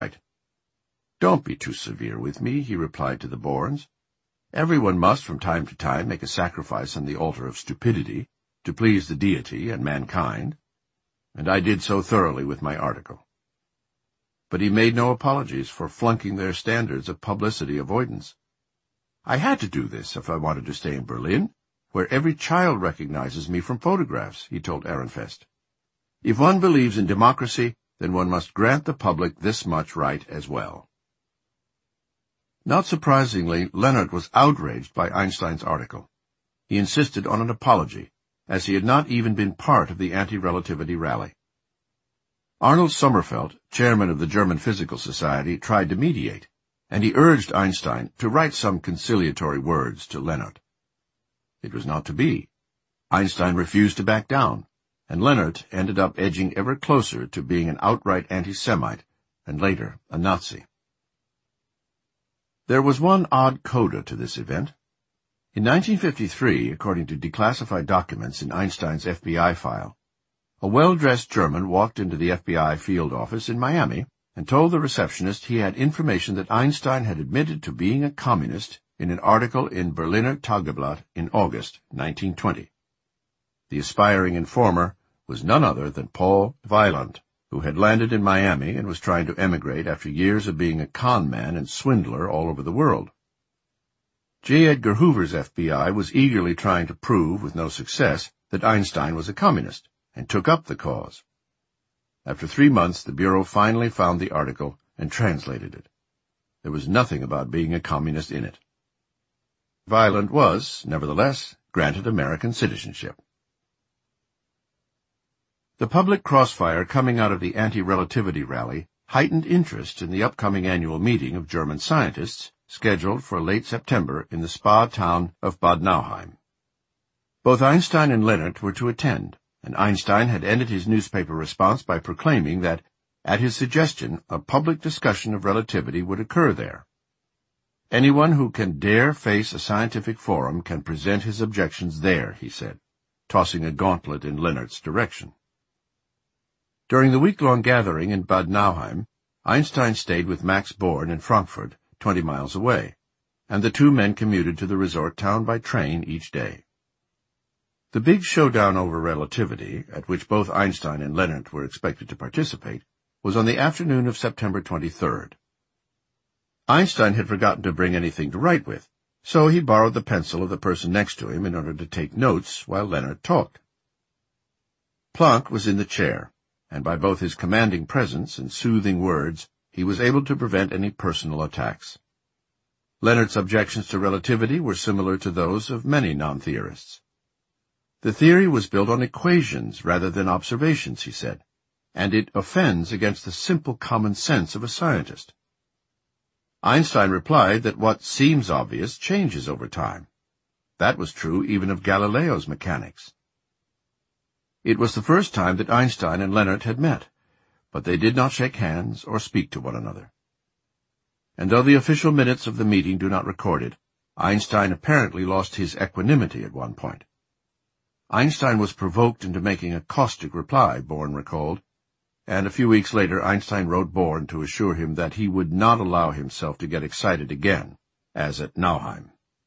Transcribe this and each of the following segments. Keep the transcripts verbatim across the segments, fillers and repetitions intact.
"Don't be too severe with me," he replied to the Borns. "Everyone must from time to time make a sacrifice on the altar of stupidity, to please the deity and mankind, and I did so thoroughly with my article." But he made no apologies for flunking their standards of publicity avoidance. "I had to do this if I wanted to stay in Berlin, where every child recognizes me from photographs," he told Ehrenfest. "If one believes in democracy, then one must grant the public this much right as well." Not surprisingly, Leonard was outraged by Einstein's article. He insisted on an apology, as he had not even been part of the anti-relativity rally. Arnold Sommerfeld, chairman of the German Physical Society, tried to mediate, and he urged Einstein to write some conciliatory words to Leonard. It was not to be. Einstein refused to back down, and Leonard ended up edging ever closer to being an outright anti-Semite, and later a Nazi. There was one odd coda to this event. In nineteen fifty-three, according to declassified documents in Einstein's F B I file, a well-dressed German walked into the F B I field office in Miami and told the receptionist he had information that Einstein had admitted to being a communist in an article in Berliner Tageblatt in August nineteen twenty. The aspiring informer was none other than Paul Weiland, who had landed in Miami and was trying to emigrate after years of being a con man and swindler all over the world. J. Edgar Hoover's F B I was eagerly trying to prove, with no success, that Einstein was a communist, and took up the cause. After three months, the Bureau finally found the article and translated it. There was nothing about being a communist in it. Weiland was, nevertheless, granted American citizenship. The public crossfire coming out of the anti-relativity rally heightened interest in the upcoming annual meeting of German scientists, scheduled for late September in the spa town of Bad Nauheim. Both Einstein and Leonard were to attend, and Einstein had ended his newspaper response by proclaiming that, at his suggestion, a public discussion of relativity would occur there. "Anyone who can dare face a scientific forum can present his objections there," he said, tossing a gauntlet in Leonard's direction. During the week-long gathering in Bad Nauheim, Einstein stayed with Max Born in Frankfurt, twenty miles away, and the two men commuted to the resort town by train each day. The big showdown over relativity, at which both Einstein and Leonard were expected to participate, was on the afternoon of September twenty-third. Einstein had forgotten to bring anything to write with, so he borrowed the pencil of the person next to him in order to take notes while Leonard talked. Planck was in the chair, and by both his commanding presence and soothing words, he was able to prevent any personal attacks. Leonard's objections to relativity were similar to those of many non-theorists. The theory was built on equations rather than observations, he said, and it offends against the simple common sense of a scientist. Einstein replied that what seems obvious changes over time. That was true even of Galileo's mechanics. It was the first time that Einstein and Leonard had met, but they did not shake hands or speak to one another. And though the official minutes of the meeting do not record it, Einstein apparently lost his equanimity at one point. Einstein was provoked into making a caustic reply, Born recalled, and a few weeks later Einstein wrote Born to assure him that he would not allow himself to get excited again, as at Nauheim.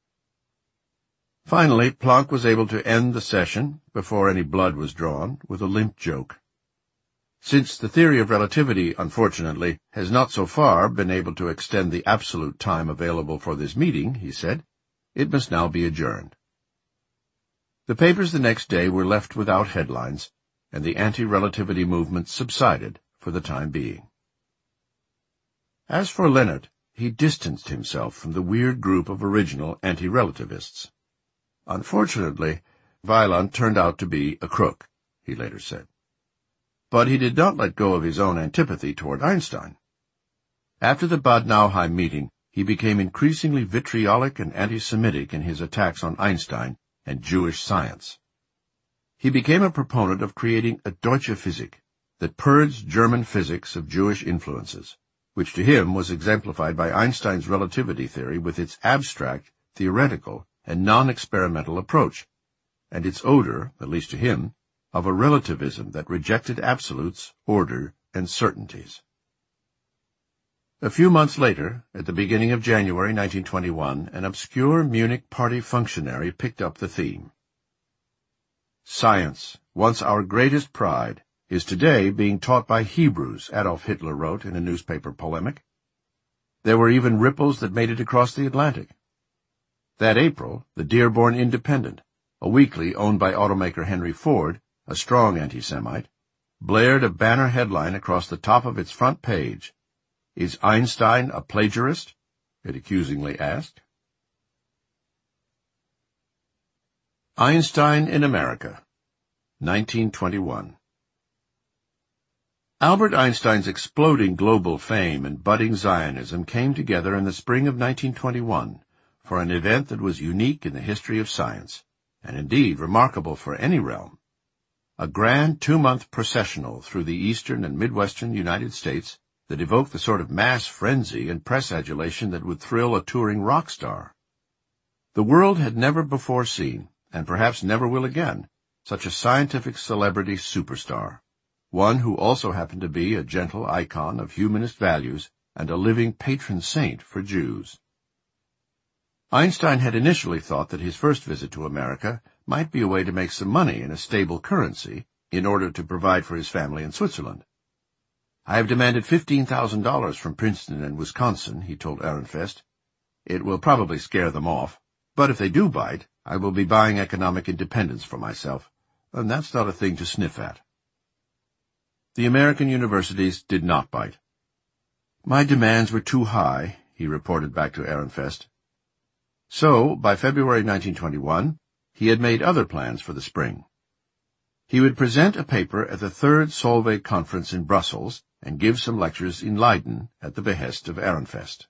Finally, Planck was able to end the session, before any blood was drawn, with a limp joke. Since the theory of relativity, unfortunately, has not so far been able to extend the absolute time available for this meeting, he said, it must now be adjourned. The papers the next day were left without headlines, and the anti-relativity movement subsided for the time being. As for Leonard, he distanced himself from the weird group of original anti-relativists. Unfortunately, Weiland turned out to be a crook, he later said. But he did not let go of his own antipathy toward Einstein. After the Bad Nauheim meeting, he became increasingly vitriolic and anti-Semitic in his attacks on Einstein and Jewish science. He became a proponent of creating a Deutsche Physik that purged German physics of Jewish influences, which to him was exemplified by Einstein's relativity theory with its abstract, theoretical, and non-experimental approach, and its odor, at least to him, of a relativism that rejected absolutes, order, and certainties. A few months later, at the beginning of January nineteen twenty-one, an obscure Munich party functionary picked up the theme. Science, once our greatest pride, is today being taught by Hebrews, Adolf Hitler wrote in a newspaper polemic. There were even ripples that made it across the Atlantic. That April, the Dearborn Independent, a weekly owned by automaker Henry Ford, a strong anti-Semite, blared a banner headline across the top of its front page. Is Einstein a plagiarist? It accusingly asked. Einstein in America, nineteen twenty-one. Albert Einstein's exploding global fame and budding Zionism came together in the spring of nineteen twenty-one for an event that was unique in the history of science, and indeed remarkable for any realm. A grand two-month processional through the eastern and midwestern United States that evoked the sort of mass frenzy and press adulation that would thrill a touring rock star. The world had never before seen, and perhaps never will again, such a scientific celebrity superstar, one who also happened to be a gentle icon of humanist values and a living patron saint for Jews. Einstein had initially thought that his first visit to America might be a way to make some money in a stable currency in order to provide for his family in Switzerland. I have demanded fifteen thousand dollars from Princeton and Wisconsin, he told Ehrenfest. It will probably scare them off, but if they do bite, I will be buying economic independence for myself, and that's not a thing to sniff at. The American universities did not bite. My demands were too high, he reported back to Ehrenfest. So, by February nineteen twenty-one, he had made other plans for the spring. He would present a paper at the Third Solvay Conference in Brussels and give some lectures in Leiden at the behest of Ehrenfest.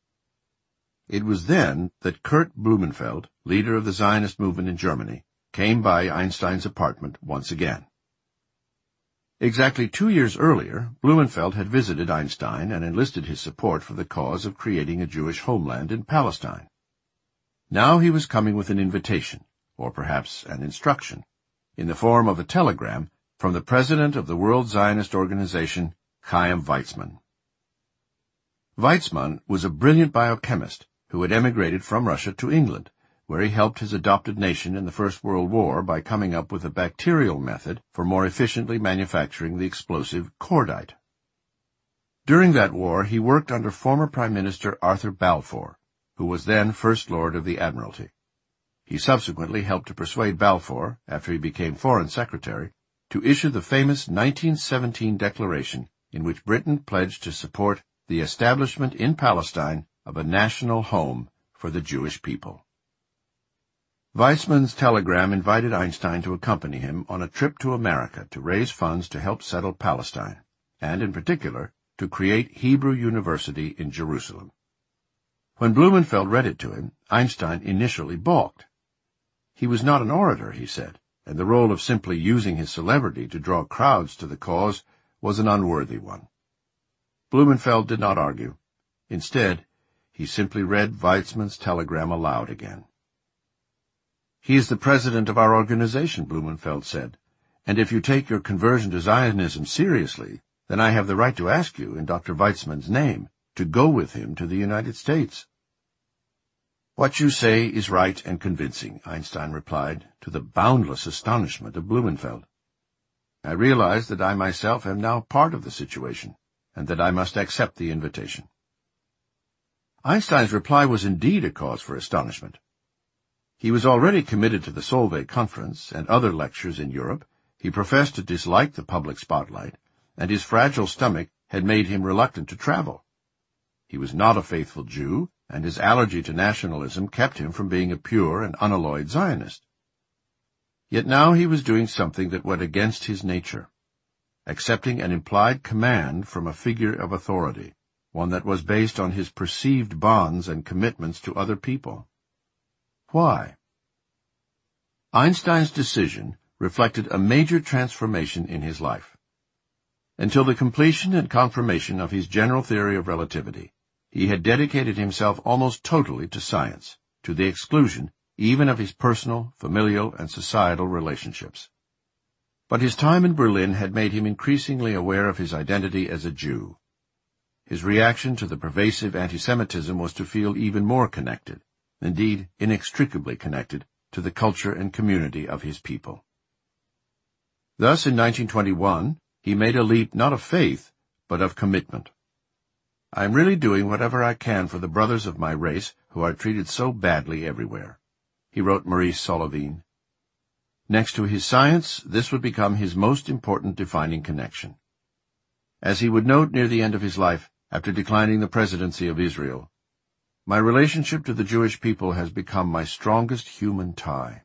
It was then that Kurt Blumenfeld, leader of the Zionist movement in Germany, came by Einstein's apartment once again. Exactly two years earlier, Blumenfeld had visited Einstein and enlisted his support for the cause of creating a Jewish homeland in Palestine. Now he was coming with an invitation, or perhaps an instruction, in the form of a telegram from the president of the World Zionist Organization, Chaim Weizmann. Weizmann was a brilliant biochemist who had emigrated from Russia to England, where he helped his adopted nation in the First World War by coming up with a bacterial method for more efficiently manufacturing the explosive cordite. During that war, he worked under former Prime Minister Arthur Balfour, who was then First Lord of the Admiralty. He subsequently helped to persuade Balfour, after he became Foreign Secretary, to issue the famous nineteen seventeen declaration in which Britain pledged to support the establishment in Palestine of a national home for the Jewish people. Weizmann's telegram invited Einstein to accompany him on a trip to America to raise funds to help settle Palestine, and in particular, to create Hebrew University in Jerusalem. When Blumenfeld read it to him, Einstein initially balked. He was not an orator, he said, and the role of simply using his celebrity to draw crowds to the cause was an unworthy one. Blumenfeld did not argue. Instead, he simply read Weizmann's telegram aloud again. He is the president of our organization, Blumenfeld said, and if you take your conversion to Zionism seriously, then I have the right to ask you, in Doctor Weizmann's name, to go with him to the United States. What you say is right and convincing, Einstein replied, to the boundless astonishment of Blumenfeld. I realize that I myself am now part of the situation, and that I must accept the invitation. Einstein's reply was indeed a cause for astonishment. He was already committed to the Solvay Conference and other lectures in Europe. He professed to dislike the public spotlight, and his fragile stomach had made him reluctant to travel. He was not a faithful Jew, and his allergy to nationalism kept him from being a pure and unalloyed Zionist. Yet now he was doing something that went against his nature, accepting an implied command from a figure of authority, one that was based on his perceived bonds and commitments to other people. Why? Einstein's decision reflected a major transformation in his life. Until the completion and confirmation of his general theory of relativity, he had dedicated himself almost totally to science, to the exclusion even of his personal, familial, and societal relationships. But his time in Berlin had made him increasingly aware of his identity as a Jew. his reaction to the pervasive anti-Semitism was to feel even more connected, indeed inextricably connected, to the culture and community of his people. Thus, in nineteen twenty-one, he made a leap not of faith, but of commitment. I am really doing whatever I can for the brothers of my race who are treated so badly everywhere, he wrote Maurice Solovine. Next to his science, this would become his most important defining connection. As he would note near the end of his life, after declining the presidency of Israel, my relationship to the Jewish people has become my strongest human tie.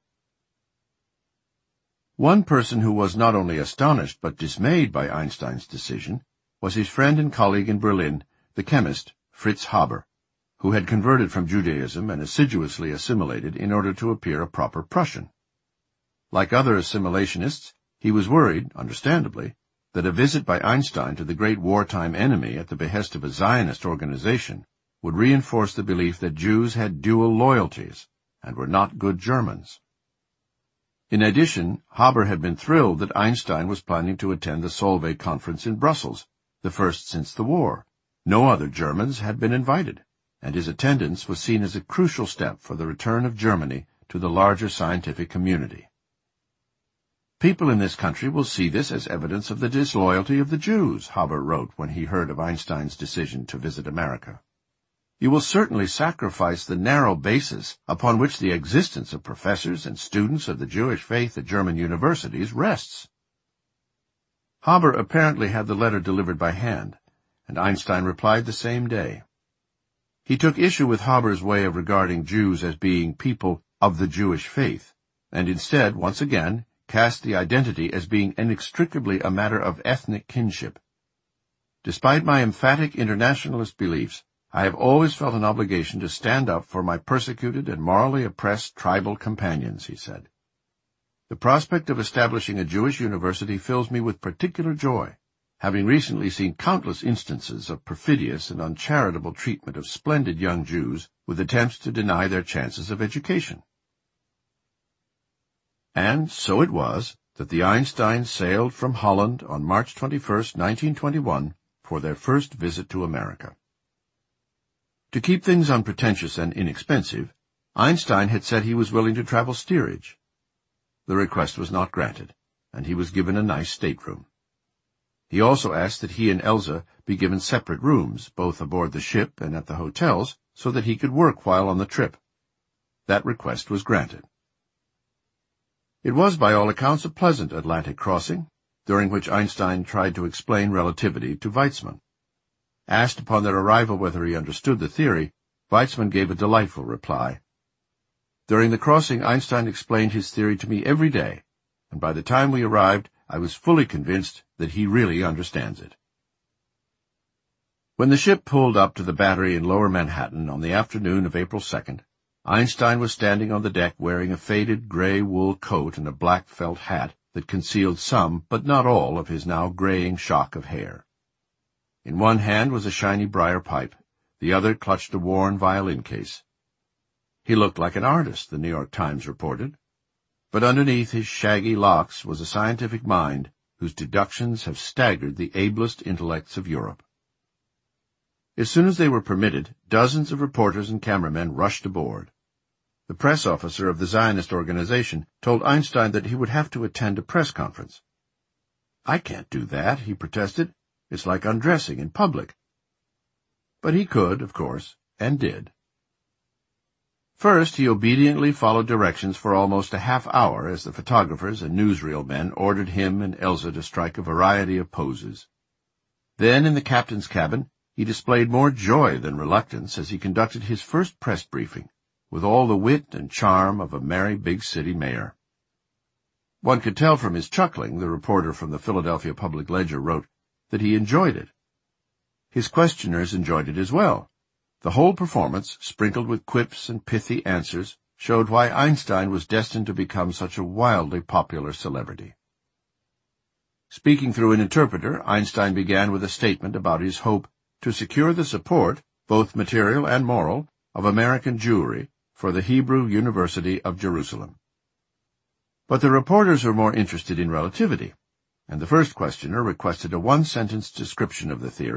One person who was not only astonished but dismayed by Einstein's decision was his friend and colleague in Berlin, the chemist Fritz Haber, who had converted from Judaism and assiduously assimilated in order to appear a proper Prussian. Like other assimilationists, he was worried, understandably, that a visit by Einstein to the great wartime enemy at the behest of a Zionist organization would reinforce the belief that Jews had dual loyalties and were not good Germans. In addition, Haber had been thrilled that Einstein was planning to attend the Solvay Conference in Brussels, the first since the war. No other Germans had been invited, and his attendance was seen as a crucial step for the return of Germany to the larger scientific community. People in this country will see this as evidence of the disloyalty of the Jews, Haber wrote when he heard of Einstein's decision to visit America. You will certainly sacrifice the narrow basis upon which the existence of professors and students of the Jewish faith at German universities rests. Haber apparently had the letter delivered by hand, and Einstein replied the same day. He took issue with Haber's way of regarding Jews as being people of the Jewish faith, and instead, once again, cast the identity as being inextricably a matter of ethnic kinship. Despite my emphatic internationalist beliefs, I have always felt an obligation to stand up for my persecuted and morally oppressed tribal companions, he said. The prospect of establishing a Jewish university fills me with particular joy, having recently seen countless instances of perfidious and uncharitable treatment of splendid young Jews with attempts to deny their chances of education. And so it was that the Einsteins sailed from Holland on March twenty-first, nineteen twenty-one, for their first visit to America. To keep things unpretentious and inexpensive, Einstein had said he was willing to travel steerage. The request was not granted, and he was given a nice stateroom. He also asked that he and Elsa be given separate rooms, both aboard the ship and at the hotels, so that he could work while on the trip. That request was granted. It was, by all accounts, a pleasant Atlantic crossing, during which Einstein tried to explain relativity to Weizmann. Asked upon their arrival whether he understood the theory, Weizmann gave a delightful reply. During the crossing, Einstein explained his theory to me every day, and by the time we arrived, I was fully convinced that he really understands it. When the ship pulled up to the battery in Lower Manhattan on the afternoon of April second, Einstein was standing on the deck wearing a faded gray wool coat and a black felt hat that concealed some, but not all, of his now graying shock of hair. In one hand was a shiny briar pipe, the other clutched a worn violin case. He looked like an artist, the New York Times reported, but underneath his shaggy locks was a scientific mind whose deductions have staggered the ablest intellects of Europe. As soon as they were permitted, dozens of reporters and cameramen rushed aboard. The press officer of the Zionist organization told Einstein that he would have to attend a press conference. "I can't do that," he protested. "It's like undressing in public." But he could, of course, and did. First, he obediently followed directions for almost a half hour as the photographers and newsreel men ordered him and Elsa to strike a variety of poses. Then, in the captain's cabin, he displayed more joy than reluctance as he conducted his first press briefing, with all the wit and charm of a merry big-city mayor. One could tell from his chuckling, the reporter from the Philadelphia Public Ledger wrote, that he enjoyed it. His questioners enjoyed it as well. The whole performance, sprinkled with quips and pithy answers, showed why Einstein was destined to become such a wildly popular celebrity. Speaking through an interpreter, Einstein began with a statement about his hope to secure the support, both material and moral, of American Jewry for the Hebrew University of Jerusalem. But the reporters were more interested in relativity, and the first questioner requested a one-sentence description of the theory,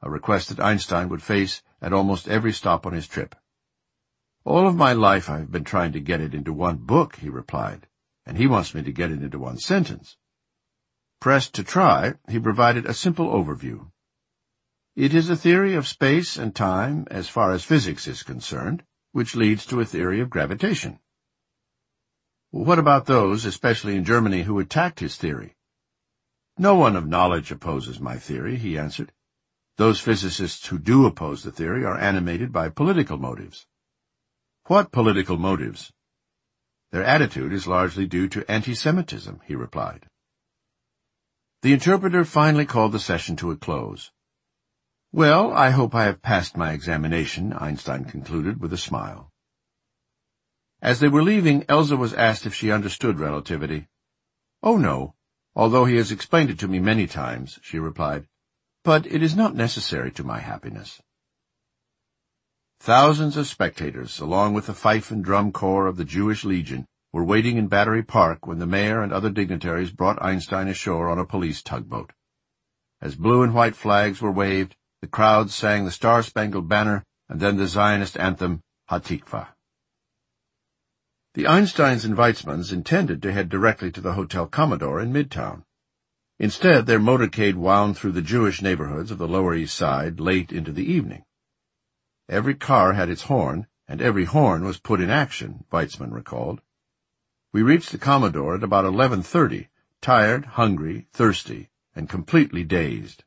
a request that Einstein would face at almost every stop on his trip. "All of my life I have been trying to get it into one book," he replied, "and he wants me to get it into one sentence." Pressed to try, he provided a simple overview. "It is a theory of space and time as far as physics is concerned, which leads to a theory of gravitation." "What about those, especially in Germany, who attacked his theory?" "No one of knowledge opposes my theory," he answered. "Those physicists who do oppose the theory are animated by political motives." "What political motives?" "Their attitude is largely due to anti-Semitism," he replied. The interpreter finally called the session to a close. "Well, I hope I have passed my examination," Einstein concluded with a smile. As they were leaving, Elsa was asked if she understood relativity. "Oh, no, although he has explained it to me many times," she replied. "But it is not necessary to my happiness." Thousands of spectators, along with the fife and drum corps of the Jewish Legion, were waiting in Battery Park when the mayor and other dignitaries brought Einstein ashore on a police tugboat. As blue and white flags were waved, the crowd sang the Star-Spangled Banner and then the Zionist anthem, Hatikva. The Einsteins and Weizmanns intended to head directly to the Hotel Commodore in Midtown. Instead, their motorcade wound through the Jewish neighborhoods of the Lower East Side late into the evening. Every car had its horn, and every horn was put in action, Weizmann recalled. "We reached the Commodore at about eleven thirty, tired, hungry, thirsty, and completely dazed."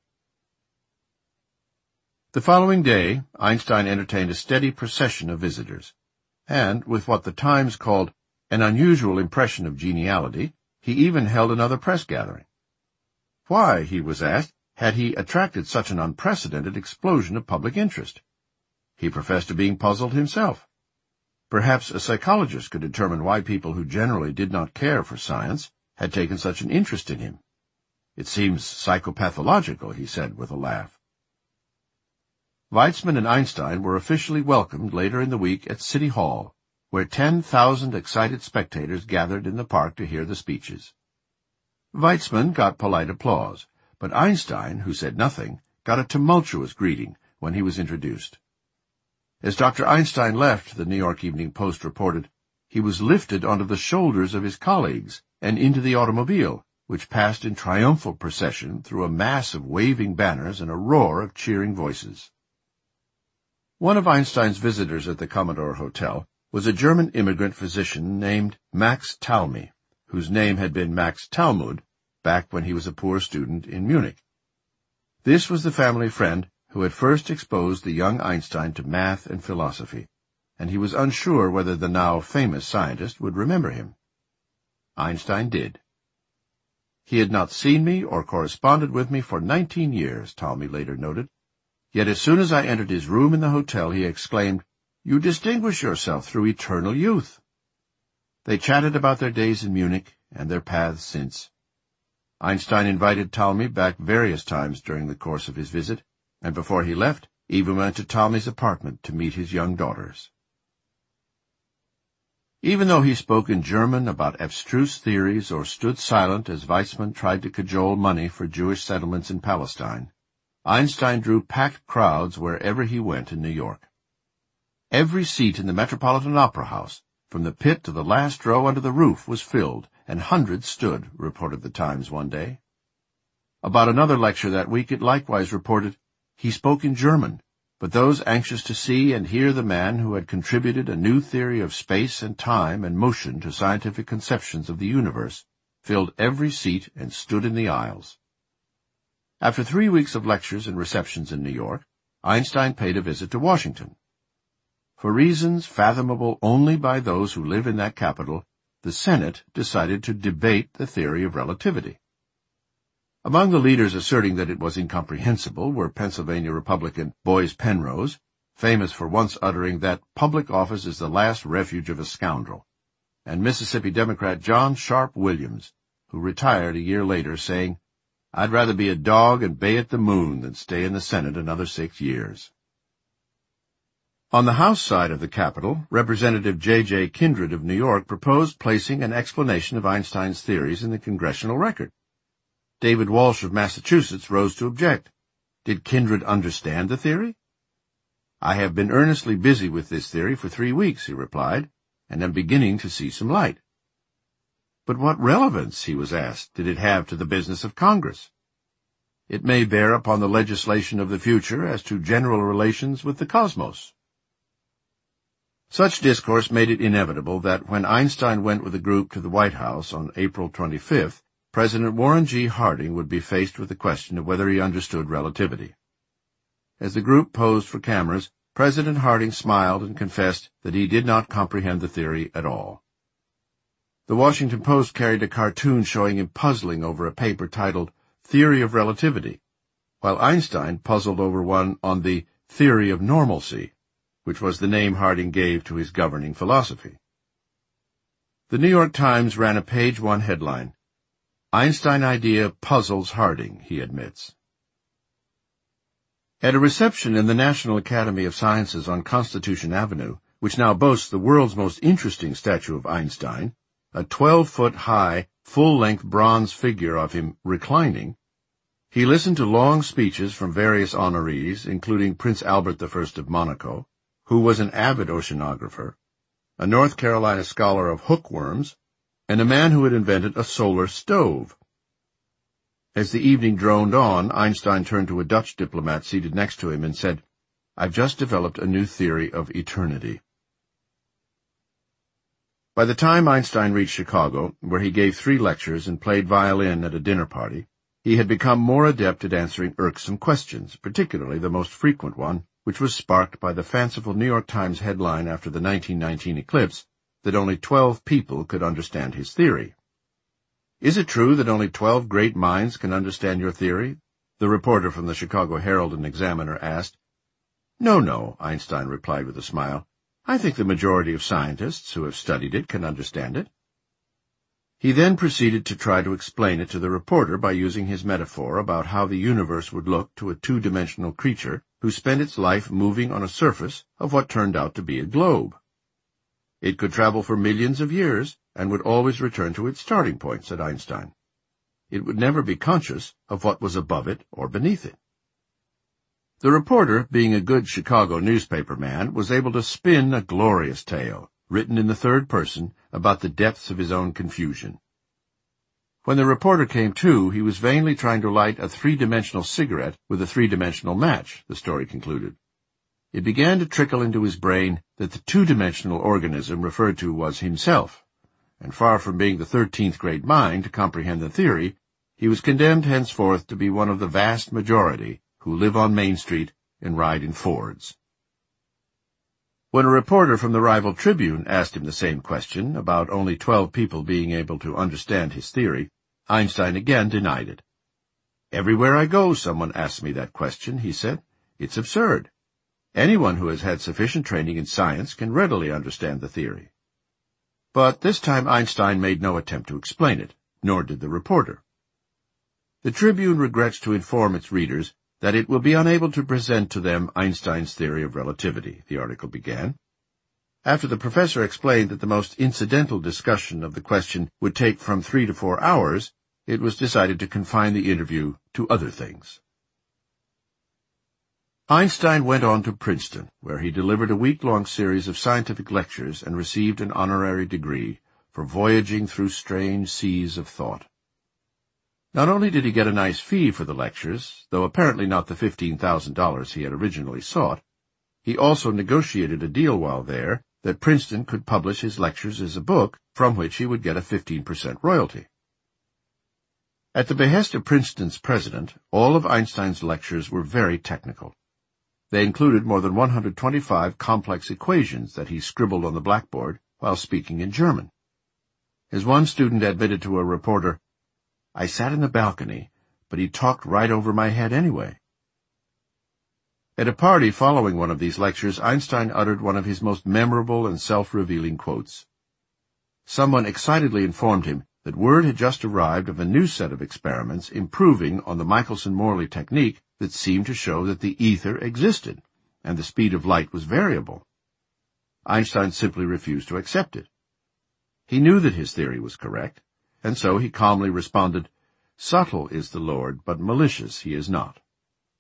The following day, Einstein entertained a steady procession of visitors, and, with what the Times called an unusual impression of geniality, he even held another press gathering. Why, he was asked, had he attracted such an unprecedented explosion of public interest? He professed to being puzzled himself. Perhaps a psychologist could determine why people who generally did not care for science had taken such an interest in him. "It seems psychopathological," he said with a laugh. Weizmann and Einstein were officially welcomed later in the week at City Hall, where ten thousand excited spectators gathered in the park to hear the speeches. Weizmann got polite applause, but Einstein, who said nothing, got a tumultuous greeting when he was introduced. As Doctor Einstein left, the New York Evening Post reported, he was lifted onto the shoulders of his colleagues and into the automobile, which passed in triumphal procession through a mass of waving banners and a roar of cheering voices. One of Einstein's visitors at the Commodore Hotel was a German immigrant physician named Max Talmy, whose name had been Max Talmud back when he was a poor student in Munich. This was the family friend who had first exposed the young Einstein to math and philosophy, and he was unsure whether the now famous scientist would remember him. Einstein did. "He had not seen me or corresponded with me for nineteen years, Talmy later noted. Yet as soon as I entered his room in the hotel, he exclaimed, 'You distinguish yourself through eternal youth.'" They chatted about their days in Munich and their paths since. Einstein invited Talmy back various times during the course of his visit, and before he left, even went to Talmy's apartment to meet his young daughters. Even though he spoke in German about abstruse theories or stood silent as Weizmann tried to cajole money for Jewish settlements in Palestine, Einstein drew packed crowds wherever he went in New York. Every seat in the Metropolitan Opera House, from the pit to the last row under the roof, was filled, and hundreds stood, reported the Times one day. About another lecture that week it likewise reported, he spoke in German, but those anxious to see and hear the man who had contributed a new theory of space and time and motion to scientific conceptions of the universe filled every seat and stood in the aisles. After three weeks of lectures and receptions in New York, Einstein paid a visit to Washington. For reasons fathomable only by those who live in that capital, the Senate decided to debate the theory of relativity. Among the leaders asserting that it was incomprehensible were Pennsylvania Republican Boys Penrose, famous for once uttering that public office is the last refuge of a scoundrel, and Mississippi Democrat John Sharp Williams, who retired a year later saying, "I'd rather be a dog and bay at the moon than stay in the Senate another six years." On the House side of the Capitol, Representative J J Kindred of New York proposed placing an explanation of Einstein's theories in the congressional record. David Walsh of Massachusetts rose to object. Did Kindred understand the theory? I have been earnestly busy with this theory for three weeks, he replied, and am beginning to see some light. But what relevance, he was asked, did it have to the business of Congress? It may bear upon the legislation of the future as to general relations with the cosmos. Such discourse made it inevitable that when Einstein went with a group to the White House on April twenty-fifth, President Warren G. Harding would be faced with the question of whether he understood relativity. As the group posed for cameras, President Harding smiled and confessed that he did not comprehend the theory at all. The Washington Post carried a cartoon showing him puzzling over a paper titled Theory of Relativity, while Einstein puzzled over one on the Theory of Normalcy, which was the name Harding gave to his governing philosophy. The New York Times ran a page-one headline, Einstein idea puzzles Harding, he admits. At a reception in the National Academy of Sciences on Constitution Avenue, which now boasts the world's most interesting statue of Einstein, a twelve-foot-high, full-length bronze figure of him reclining, he listened to long speeches from various honorees, including Prince Albert the First of Monaco, who was an avid oceanographer, a North Carolina scholar of hookworms, and a man who had invented a solar stove. As the evening droned on, Einstein turned to a Dutch diplomat seated next to him and said, I've just developed a new theory of eternity. By the time Einstein reached Chicago, where he gave three lectures and played violin at a dinner party, he had become more adept at answering irksome questions, particularly the most frequent one, which was sparked by the fanciful New York Times headline after the nineteen nineteen eclipse that only twelve people could understand his theory. Is it true that only twelve great minds can understand your theory? The reporter from the Chicago Herald and Examiner asked. No, no, Einstein replied with a smile. I think the majority of scientists who have studied it can understand it. He then proceeded to try to explain it to the reporter by using his metaphor about how the universe would look to a two-dimensional creature who spent its life moving on a surface of what turned out to be a globe. It could travel for millions of years and would always return to its starting point, said Einstein. It would never be conscious of what was above it or beneath it. The reporter, being a good Chicago newspaper man, was able to spin a glorious tale, written in the third person, about the depths of his own confusion. When the reporter came to, he was vainly trying to light a three-dimensional cigarette with a three-dimensional match, the story concluded. It began to trickle into his brain that the two-dimensional organism referred to was himself, and far from being the thirteenth great mind to comprehend the theory, he was condemned henceforth to be one of the vast majority who live on Main Street and ride in Fords. When a reporter from the rival Tribune asked him the same question about only twelve people being able to understand his theory, Einstein again denied it. Everywhere I go, someone asks me that question, he said. It's absurd. Anyone who has had sufficient training in science can readily understand the theory. But this time Einstein made no attempt to explain it, nor did the reporter. The Tribune regrets to inform its readers that it will be unable to present to them Einstein's theory of relativity, the article began. After the professor explained that the most incidental discussion of the question would take from three to four hours, it was decided to confine the interview to other things. Einstein went on to Princeton, where he delivered a week-long series of scientific lectures and received an honorary degree for voyaging through strange seas of thought. Not only did he get a nice fee for the lectures, though apparently not the fifteen thousand dollars he had originally sought, he also negotiated a deal while there that Princeton could publish his lectures as a book from which he would get a fifteen percent royalty. At the behest of Princeton's president, all of Einstein's lectures were very technical. They included more than one hundred twenty-five complex equations that he scribbled on the blackboard while speaking in German. As one student admitted to a reporter, I sat in the balcony, but he talked right over my head anyway. At a party following one of these lectures, Einstein uttered one of his most memorable and self-revealing quotes. Someone excitedly informed him that word had just arrived of a new set of experiments improving on the Michelson-Morley technique that seemed to show that the ether existed, and the speed of light was variable. Einstein simply refused to accept it. He knew that his theory was correct, and so he calmly responded, Subtle is the Lord, but malicious he is not.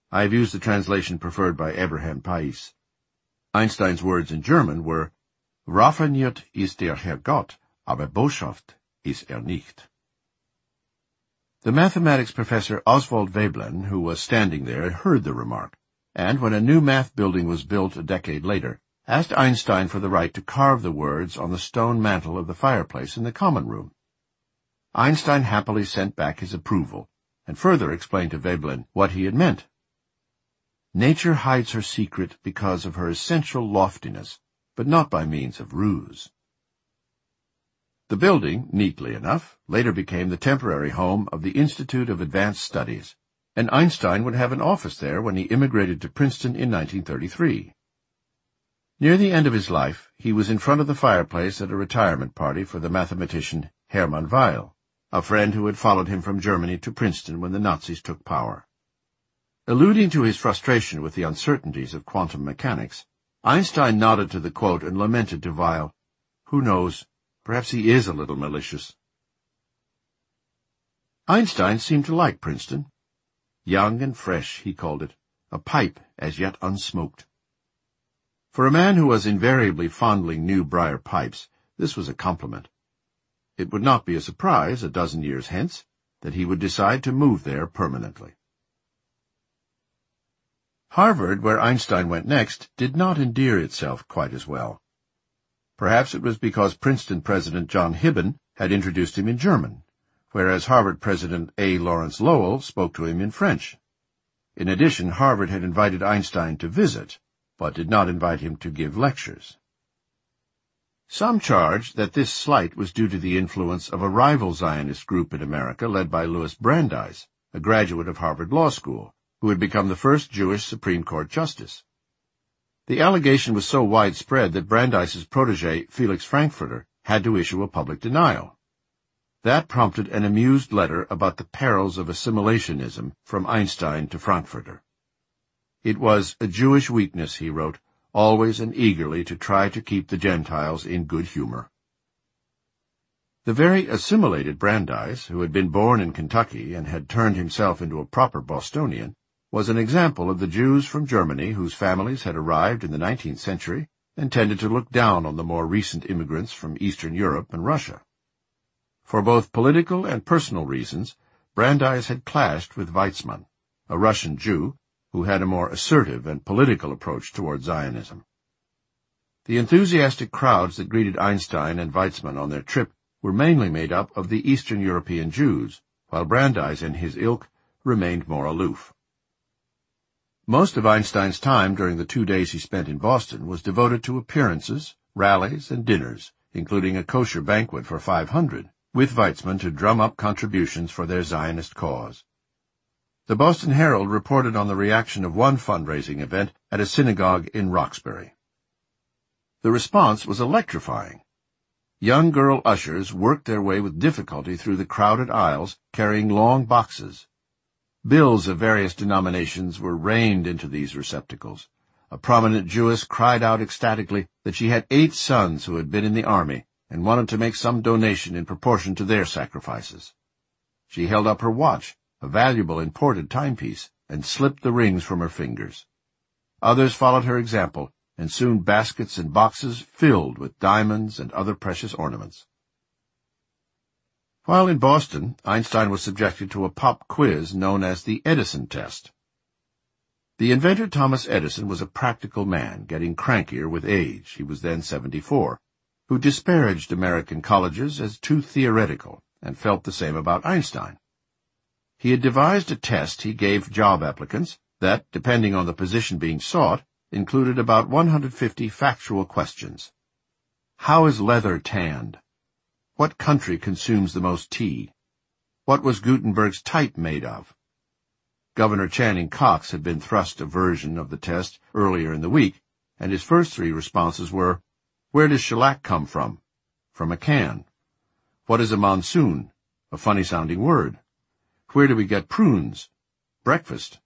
I have used the translation preferred by Abraham Pais. Einstein's words in German were, Raffiniert ist der Herrgott, aber boshaft ist er nicht. The mathematics professor Oswald Veblen, who was standing there, heard the remark, and when a new math building was built a decade later, asked Einstein for the right to carve the words on the stone mantel of the fireplace in the common room. Einstein happily sent back his approval, and further explained to Veblen what he had meant. Nature hides her secret because of her essential loftiness, but not by means of ruse. The building, neatly enough, later became the temporary home of the Institute of Advanced Studies, and Einstein would have an office there when he immigrated to Princeton in nineteen thirty-three. Near the end of his life, he was in front of the fireplace at a retirement party for the mathematician Hermann Weyl, a friend who had followed him from Germany to Princeton when the Nazis took power. Alluding to his frustration with the uncertainties of quantum mechanics, Einstein nodded to the quote and lamented to Weyl, "Who knows, perhaps he is a little malicious." Einstein seemed to like Princeton. Young and fresh, he called it, a pipe as yet unsmoked. For a man who was invariably fondling new briar pipes, this was a compliment. It would not be a surprise, a dozen years hence, that he would decide to move there permanently. Harvard, where Einstein went next, did not endear itself quite as well. Perhaps it was because Princeton President John Hibben had introduced him in German, whereas Harvard President A. Lawrence Lowell spoke to him in French. In addition, Harvard had invited Einstein to visit, but did not invite him to give lectures. Some charged that this slight was due to the influence of a rival Zionist group in America led by Louis Brandeis, a graduate of Harvard Law School, who had become the first Jewish Supreme Court justice. The allegation was so widespread that Brandeis's protege, Felix Frankfurter, had to issue a public denial. That prompted an amused letter about the perils of assimilationism from Einstein to Frankfurter. It was a Jewish weakness, he wrote, always and eagerly to try to keep the Gentiles in good humor. The very assimilated Brandeis, who had been born in Kentucky and had turned himself into a proper Bostonian, was an example of the Jews from Germany whose families had arrived in the nineteenth century and tended to look down on the more recent immigrants from Eastern Europe and Russia. For both political and personal reasons, Brandeis had clashed with Weizmann, a Russian Jew, who had a more assertive and political approach toward Zionism. The enthusiastic crowds that greeted Einstein and Weizmann on their trip were mainly made up of the Eastern European Jews, while Brandeis and his ilk remained more aloof. Most of Einstein's time during the two days he spent in Boston was devoted to appearances, rallies, and dinners, including a kosher banquet for five hundred, with Weizmann to drum up contributions for their Zionist cause. The Boston Herald reported on the reaction of one fundraising event at a synagogue in Roxbury. The response was electrifying. Young girl ushers worked their way with difficulty through the crowded aisles, carrying long boxes. Bills of various denominations were rained into these receptacles. A prominent Jewess cried out ecstatically that she had eight sons who had been in the army and wanted to make some donation in proportion to their sacrifices. She held up her watch, a valuable imported timepiece, and slipped the rings from her fingers. Others followed her example, and soon baskets and boxes filled with diamonds and other precious ornaments. While in Boston, Einstein was subjected to a pop quiz known as the Edison test. The inventor Thomas Edison was a practical man, getting crankier with age, he was then seventy-four, who disparaged American colleges as too theoretical, and felt the same about Einstein. He had devised a test he gave job applicants that, depending on the position being sought, included about one hundred fifty factual questions. How is leather tanned? What country consumes the most tea? What was Gutenberg's type made of? Governor Channing Cox had been thrust a version of the test earlier in the week, and his first three responses were, where does shellac come from? From a can. What is a monsoon? A funny-sounding word. Where do we get prunes? Breakfast.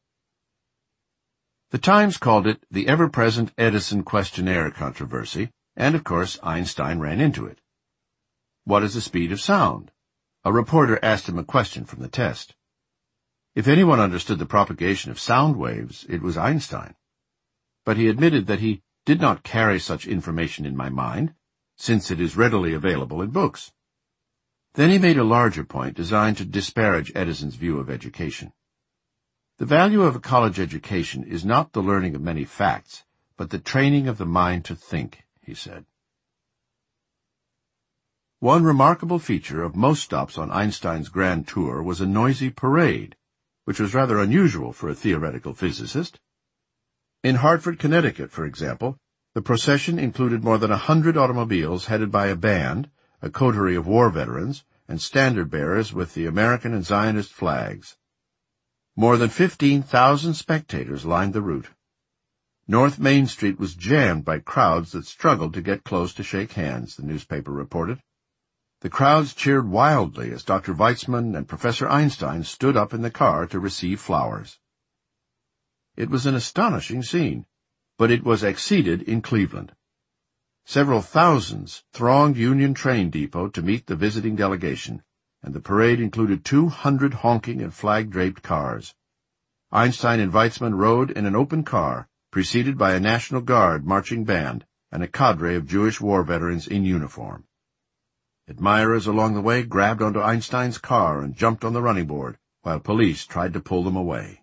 The Times called it the ever-present Edison questionnaire controversy, and of course Einstein ran into it. What is the speed of sound? A reporter asked him a question from the test. If anyone understood the propagation of sound waves, it was Einstein. But he admitted that he did not carry such information in my mind, since it is readily available in books. Then he made a larger point designed to disparage Edison's view of education. The value of a college education is not the learning of many facts, but the training of the mind to think, he said. One remarkable feature of most stops on Einstein's grand tour was a noisy parade, which was rather unusual for a theoretical physicist. In Hartford, Connecticut, for example, the procession included more than a hundred automobiles headed by a band, a coterie of war veterans, and standard-bearers with the American and Zionist flags. More than fifteen thousand spectators lined the route. North Main Street was jammed by crowds that struggled to get close to shake hands, the newspaper reported. The crowds cheered wildly as Doctor Weizmann and Professor Einstein stood up in the car to receive flowers. It was an astonishing scene, but it was exceeded in Cleveland. Several thousands thronged Union Train Depot to meet the visiting delegation, and the parade included two hundred honking and flag-draped cars. Einstein and Weizmann rode in an open car, preceded by a National Guard marching band and a cadre of Jewish war veterans in uniform. Admirers along the way grabbed onto Einstein's car and jumped on the running board, while police tried to pull them away.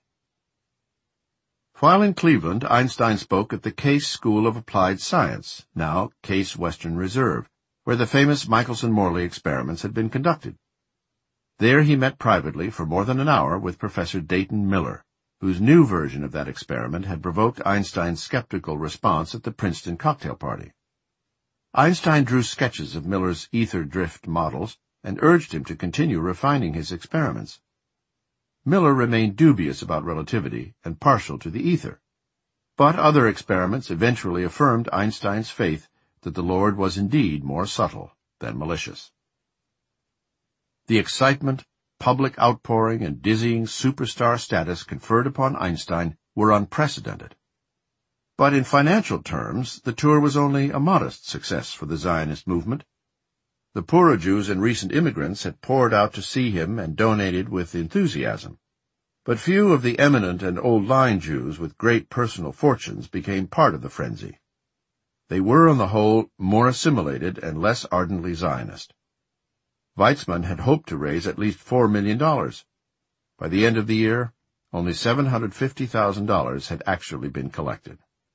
While in Cleveland, Einstein spoke at the Case School of Applied Science, now Case Western Reserve, where the famous Michelson-Morley experiments had been conducted. There he met privately for more than an hour with Professor Dayton Miller, whose new version of that experiment had provoked Einstein's skeptical response at the Princeton cocktail party. Einstein drew sketches of Miller's ether drift models and urged him to continue refining his experiments. Miller remained dubious about relativity and partial to the ether, but other experiments eventually affirmed Einstein's faith that the Lord was indeed more subtle than malicious. The excitement, public outpouring, and dizzying superstar status conferred upon Einstein were unprecedented. But in financial terms, the tour was only a modest success for the Zionist movement. The poorer Jews and recent immigrants had poured out to see him and donated with enthusiasm. But few of the eminent and old-line Jews with great personal fortunes became part of the frenzy. They were, on the whole, more assimilated and less ardently Zionist. Weizmann had hoped to raise at least four million dollars. By the end of the year, only seven hundred fifty thousand dollars had actually been collected.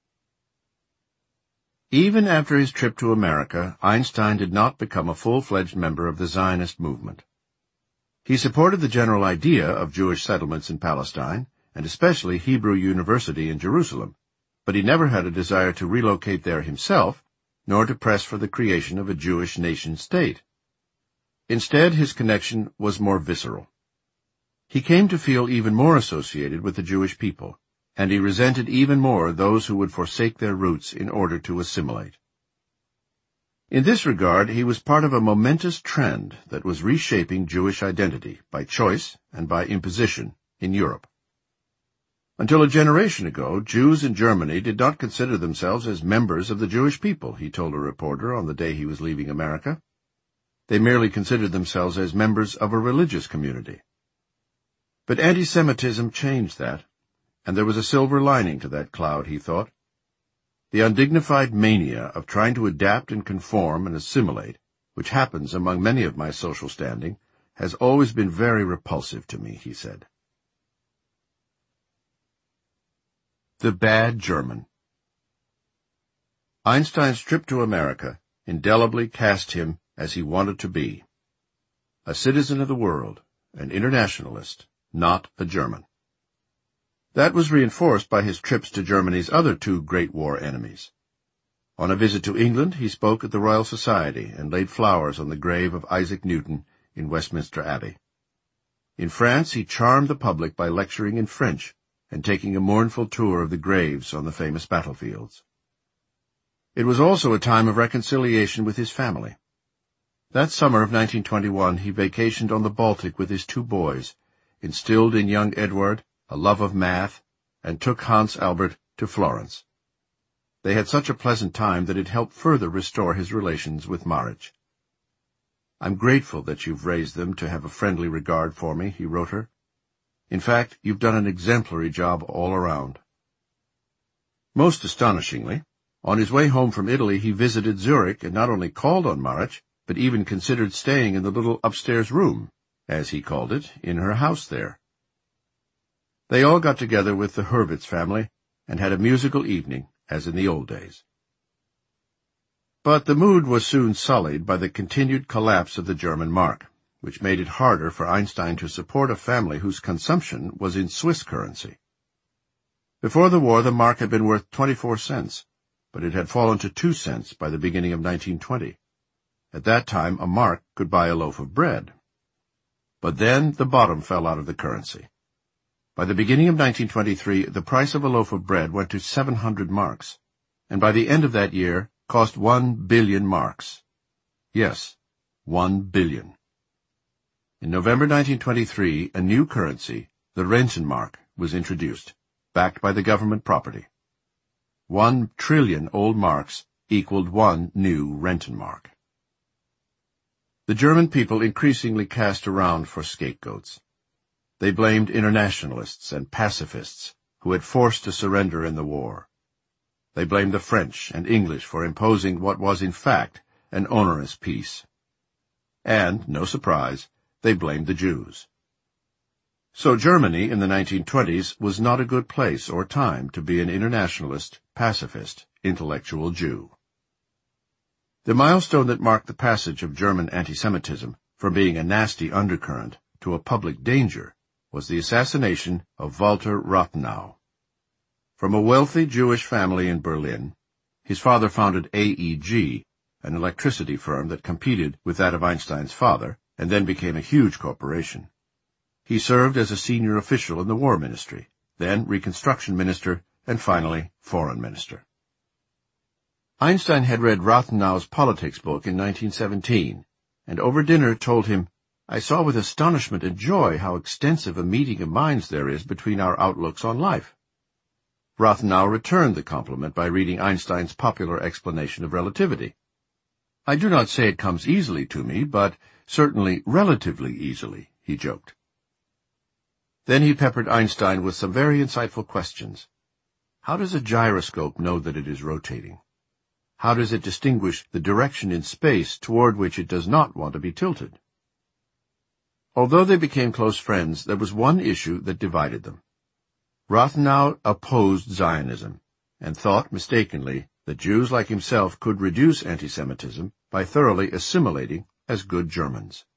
Even after his trip to America, Einstein did not become a full-fledged member of the Zionist movement. He supported the general idea of Jewish settlements in Palestine, and especially Hebrew University in Jerusalem, but he never had a desire to relocate there himself, nor to press for the creation of a Jewish nation-state. Instead, his connection was more visceral. He came to feel even more associated with the Jewish people, and he resented even more those who would forsake their roots in order to assimilate. In this regard, he was part of a momentous trend that was reshaping Jewish identity, by choice and by imposition, in Europe. Until a generation ago, Jews in Germany did not consider themselves as members of the Jewish people, he told a reporter on the day he was leaving America. They merely considered themselves as members of a religious community. But anti-Semitism changed that, and there was a silver lining to that cloud, he thought. The undignified mania of trying to adapt and conform and assimilate, which happens among many of my social standing, has always been very repulsive to me, he said. The Bad German. Einstein's trip to America indelibly cast him as he wanted to be. A citizen of the world, an internationalist, not a German. That was reinforced by his trips to Germany's other two great war enemies. On a visit to England, he spoke at the Royal Society and laid flowers on the grave of Isaac Newton in Westminster Abbey. In France, he charmed the public by lecturing in French and taking a mournful tour of the graves on the famous battlefields. It was also a time of reconciliation with his family. That summer of nineteen twenty-one, he vacationed on the Baltic with his two boys, instilled in young Edward a love of math, and took Hans Albert to Florence. They had such a pleasant time that it helped further restore his relations with Marriage. "I'm grateful that you've raised them to have a friendly regard for me," he wrote her. In fact, you've done an exemplary job all around." Most astonishingly, on his way home from Italy he visited Zurich and not only called on Marich, but even considered staying in the little upstairs room, as he called it, in her house there. They all got together with the Hurwitz family and had a musical evening, as in the old days. But the mood was soon sullied by the continued collapse of the German mark, which made it harder for Einstein to support a family whose consumption was in Swiss currency. Before the war, the mark had been worth twenty-four cents, but it had fallen to two cents by the beginning of nineteen twenty. At that time, a mark could buy a loaf of bread. But then the bottom fell out of the currency. By the beginning of nineteen twenty-three, the price of a loaf of bread went to seven hundred marks, and by the end of that year cost one billion marks. Yes, one billion. In November nineteen twenty-three, a new currency, the Rentenmark, was introduced, backed by the government property. One trillion old marks equaled one new Rentenmark. The German people increasingly cast around for scapegoats. They blamed internationalists and pacifists who had forced a surrender in the war. They blamed the French and English for imposing what was in fact an onerous peace. And, no surprise, they blamed the Jews. So Germany in the nineteen twenties was not a good place or time to be an internationalist, pacifist, intellectual Jew. The milestone that marked the passage of German anti-Semitism from being a nasty undercurrent to a public danger was the assassination of Walter Rathenau. From a wealthy Jewish family in Berlin, his father founded A E G, an electricity firm that competed with that of Einstein's father, and then became a huge corporation. He served as a senior official in the War Ministry, then Reconstruction Minister, and finally Foreign Minister. Einstein had read Rathenau's politics book in nineteen seventeen, and over dinner told him, "I saw with astonishment and joy how extensive a meeting of minds there is between our outlooks on life." Rathenau returned the compliment by reading Einstein's popular explanation of relativity. "I do not say it comes easily to me, but certainly relatively easily," he joked. Then he peppered Einstein with some very insightful questions. How does a gyroscope know that it is rotating? How does it distinguish the direction in space toward which it does not want to be tilted? Although they became close friends, there was one issue that divided them. Rathenau opposed Zionism, and thought, mistakenly, that Jews like himself could reduce anti-Semitism by thoroughly assimilating as good Germans.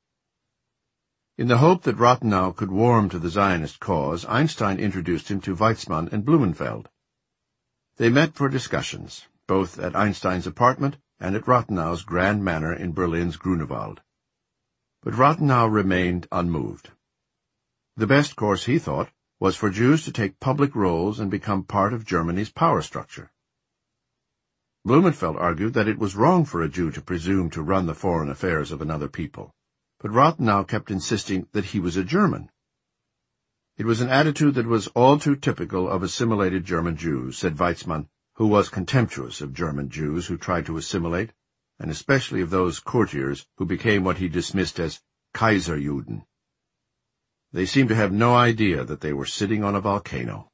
In the hope that Rathenau could warm to the Zionist cause, Einstein introduced him to Weizmann and Blumenfeld. They met for discussions, both at Einstein's apartment and at Rathenau's grand manor in Berlin's Grunewald. But Rathenau remained unmoved. The best course, he thought, was for Jews to take public roles and become part of Germany's power structure. Blumenfeld argued that it was wrong for a Jew to presume to run the foreign affairs of another people, but Rathenau kept insisting that he was a German. It was an attitude that was all too typical of assimilated German Jews, said Weizmann, who was contemptuous of German Jews who tried to assimilate, and especially of those courtiers who became what he dismissed as Kaiserjuden. They seemed to have no idea that they were sitting on a volcano.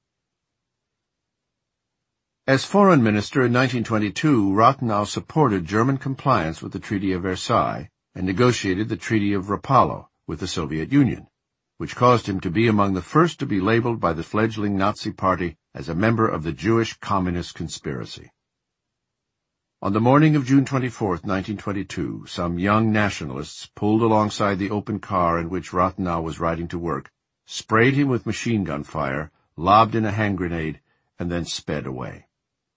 As foreign minister in nineteen twenty-two, Rathenau supported German compliance with the Treaty of Versailles and negotiated the Treaty of Rapallo with the Soviet Union, which caused him to be among the first to be labeled by the fledgling Nazi Party as a member of the Jewish Communist conspiracy. On the morning of June twenty-fourth, nineteen twenty-two, some young nationalists pulled alongside the open car in which Rathenau was riding to work, sprayed him with machine gun fire, lobbed in a hand grenade, and then sped away.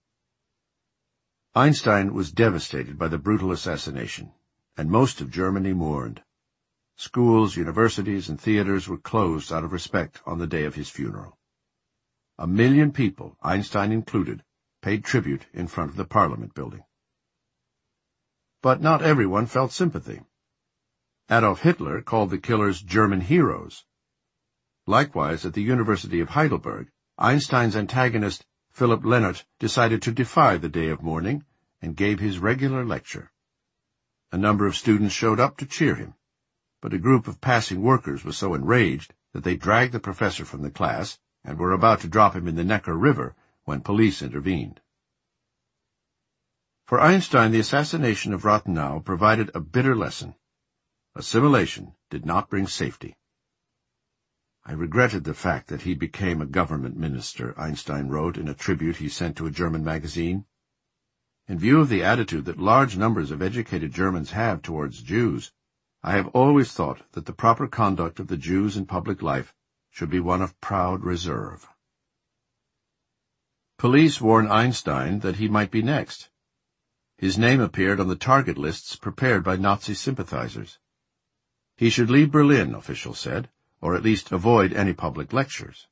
Einstein was devastated by the brutal assassination, and most of Germany mourned. Schools, universities, and theaters were closed out of respect on the day of his funeral. A million people, Einstein included, paid tribute in front of the Parliament building. But not everyone felt sympathy. Adolf Hitler called the killers German heroes. Likewise, at the University of Heidelberg, Einstein's antagonist, Philipp Lenart, decided to defy the day of mourning and gave his regular lecture. A number of students showed up to cheer him, but a group of passing workers was so enraged that they dragged the professor from the class and were about to drop him in the Neckar River when police intervened. For Einstein, the assassination of Rathenau provided a bitter lesson. Assimilation did not bring safety. I regretted the fact that he became a government minister, Einstein wrote in a tribute he sent to a German magazine. In view of the attitude that large numbers of educated Germans have towards Jews, I have always thought that the proper conduct of the Jews in public life should be one of proud reserve. Police warned Einstein that he might be next. His name appeared on the target lists prepared by Nazi sympathizers. He should leave Berlin, officials said, or at least avoid any public lectures.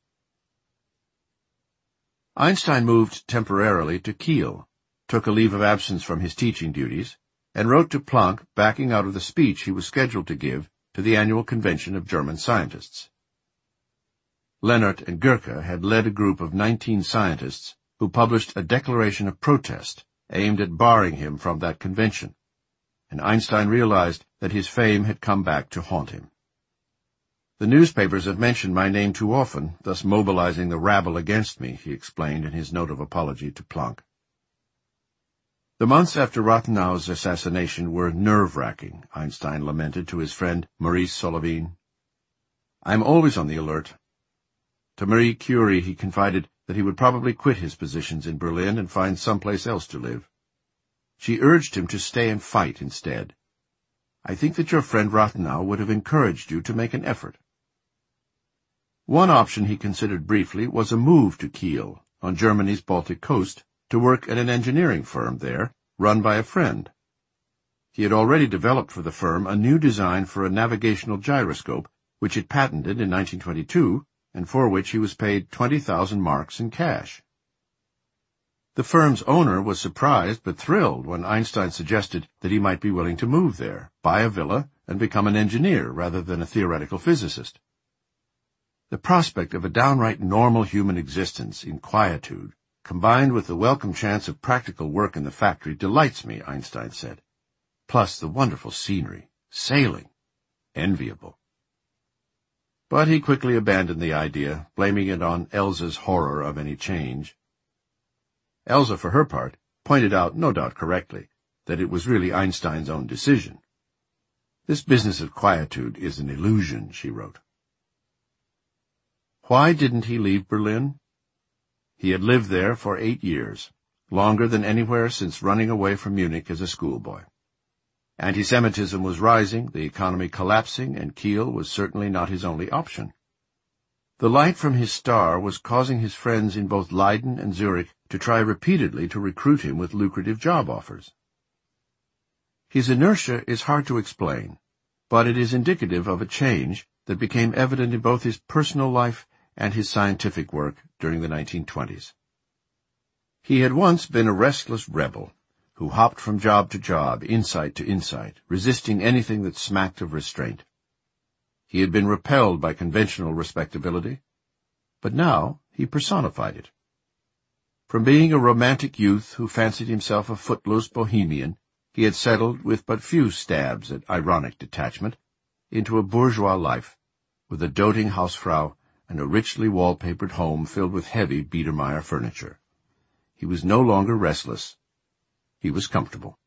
Einstein moved temporarily to Kiel, took a leave of absence from his teaching duties, and wrote to Planck backing out of the speech he was scheduled to give to the annual convention of German scientists. Lennart and Goerke had led a group of nineteen scientists who published a declaration of protest aimed at barring him from that convention, and Einstein realized that his fame had come back to haunt him. The newspapers have mentioned my name too often, thus mobilizing the rabble against me, he explained in his note of apology to Planck. The months after Rathenau's assassination were nerve-wracking, Einstein lamented to his friend Maurice Solavin. I am always on the alert. To Marie Curie he confided that he would probably quit his positions in Berlin and find someplace else to live. She urged him to stay and fight instead. I think that your friend Rathenau would have encouraged you to make an effort. One option he considered briefly was a move to Kiel, on Germany's Baltic coast, to work at an engineering firm there, run by a friend. He had already developed for the firm a new design for a navigational gyroscope, which it patented in nineteen twenty-two, and for which he was paid twenty thousand marks in cash. The firm's owner was surprised but thrilled when Einstein suggested that he might be willing to move there, buy a villa, and become an engineer rather than a theoretical physicist. The prospect of a downright normal human existence in quietude, combined with the welcome chance of practical work in the factory, delights me, Einstein said. Plus the wonderful scenery, sailing, enviable. But he quickly abandoned the idea, blaming it on Elsa's horror of any change. Elsa, for her part, pointed out, no doubt correctly, that it was really Einstein's own decision. This business of quietude is an illusion, she wrote. Why didn't he leave Berlin? He had lived there for eight years, longer than anywhere since running away from Munich as a schoolboy. Anti-Semitism was rising, the economy collapsing, and Kiel was certainly not his only option. The light from his star was causing his friends in both Leiden and Zurich to try repeatedly to recruit him with lucrative job offers. His inertia is hard to explain, but it is indicative of a change that became evident in both his personal life and his scientific work during the nineteen twenties. He had once been a restless rebel, who hopped from job to job, insight to insight, resisting anything that smacked of restraint. He had been repelled by conventional respectability, but now he personified it. From being a romantic youth who fancied himself a footloose bohemian, he had settled, with but few stabs at ironic detachment, into a bourgeois life, with a doting Hausfrau and a richly wallpapered home filled with heavy Biedermeier furniture. He was no longer restless. He was comfortable.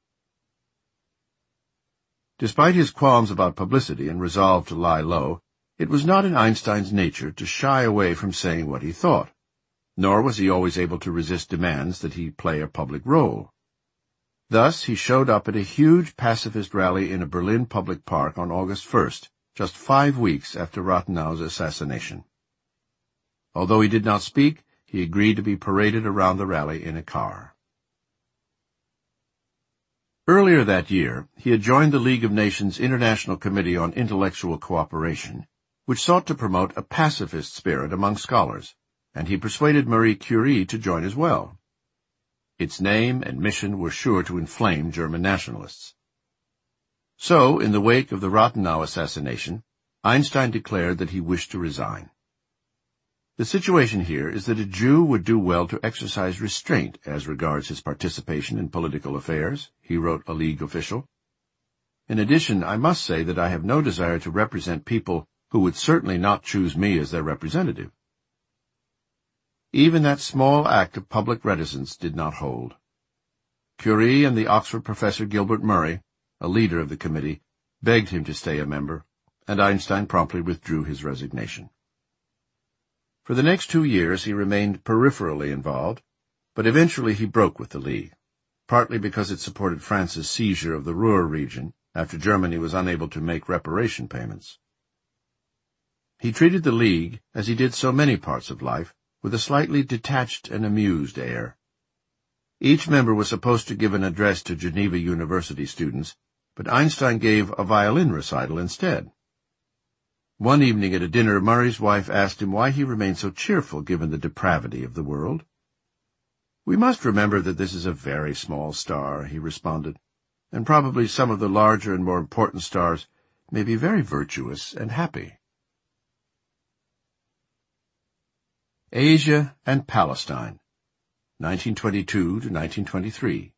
Despite his qualms about publicity and resolve to lie low, it was not in Einstein's nature to shy away from saying what he thought, nor was he always able to resist demands that he play a public role. Thus he showed up at a huge pacifist rally in a Berlin public park on August first, just five weeks after Rathenau's assassination. Although he did not speak, he agreed to be paraded around the rally in a car. Earlier that year, he had joined the League of Nations International Committee on Intellectual Cooperation, which sought to promote a pacifist spirit among scholars, and he persuaded Marie Curie to join as well. Its name and mission were sure to inflame German nationalists. So, in the wake of the Rathenau assassination, Einstein declared that he wished to resign. The situation here is that a Jew would do well to exercise restraint as regards his participation in political affairs, he wrote a League official. In addition, I must say that I have no desire to represent people who would certainly not choose me as their representative. Even that small act of public reticence did not hold. Curie and the Oxford professor Gilbert Murray, a leader of the committee, begged him to stay a member, and Einstein promptly withdrew his resignation. For the next two years he remained peripherally involved, but eventually he broke with the League, partly because it supported France's seizure of the Ruhr region after Germany was unable to make reparation payments. He treated the League, as he did so many parts of life, with a slightly detached and amused air. Each member was supposed to give an address to Geneva University students, but Einstein gave a violin recital instead. One evening at a dinner, Murray's wife asked him why he remained so cheerful given the depravity of the world. "We must remember that this is a very small star," he responded, "and probably some of the larger and more important stars may be very virtuous and happy." Asia and Palestine, nineteen twenty-two to nineteen twenty-three.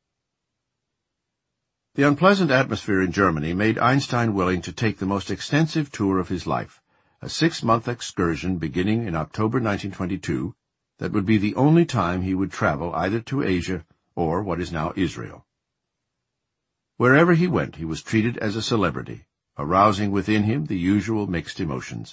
The unpleasant atmosphere in Germany made Einstein willing to take the most extensive tour of his life, a six-month excursion beginning in October nineteen twenty-two that would be the only time he would travel either to Asia or what is now Israel. Wherever he went, he was treated as a celebrity, arousing within him the usual mixed emotions.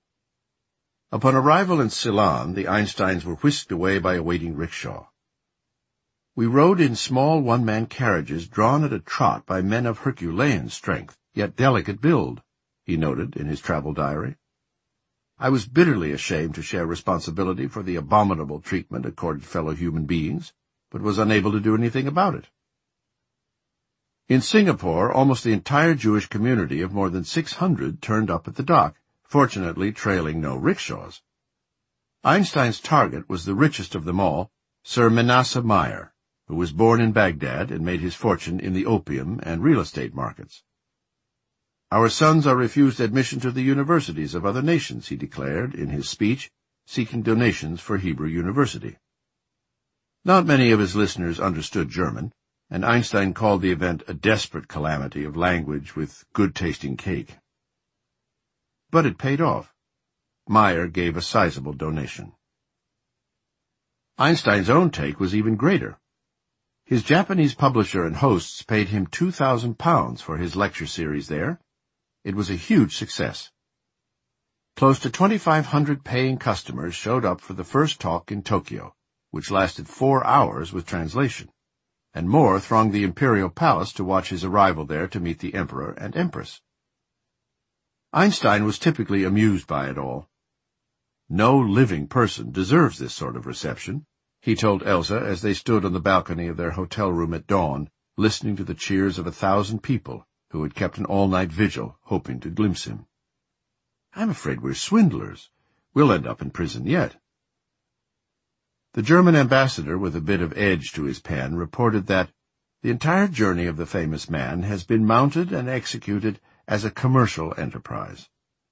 Upon arrival in Ceylon, the Einsteins were whisked away by a waiting rickshaw. "We rode in small one-man carriages drawn at a trot by men of Herculean strength, yet delicate build," he noted in his travel diary. "I was bitterly ashamed to share responsibility for the abominable treatment accorded fellow human beings, but was unable to do anything about it." In Singapore, almost the entire Jewish community of more than six hundred turned up at the dock, fortunately trailing no rickshaws. Einstein's target was the richest of them all, Sir Manasseh Meyer, who was born in Baghdad and made his fortune in the opium and real estate markets. "Our sons are refused admission to the universities of other nations," he declared in his speech, seeking donations for Hebrew University. Not many of his listeners understood German, and Einstein called the event a desperate calamity of language with good-tasting cake. But it paid off. Meyer gave a sizable donation. Einstein's own take was even greater. His Japanese publisher and hosts paid him two thousand pounds for his lecture series there. It was a huge success. Close to twenty-five hundred paying customers showed up for the first talk in Tokyo, which lasted four hours with translation, and more thronged the Imperial Palace to watch his arrival there to meet the Emperor and Empress. Einstein was typically amused by it all. "No living person deserves this sort of reception," he told Elsa as they stood on the balcony of their hotel room at dawn, listening to the cheers of a thousand people who had kept an all-night vigil, hoping to glimpse him. "I'm afraid we're swindlers. We'll end up in prison yet." The German ambassador, with a bit of edge to his pen, reported that the entire journey of the famous man has been mounted and executed as a commercial enterprise.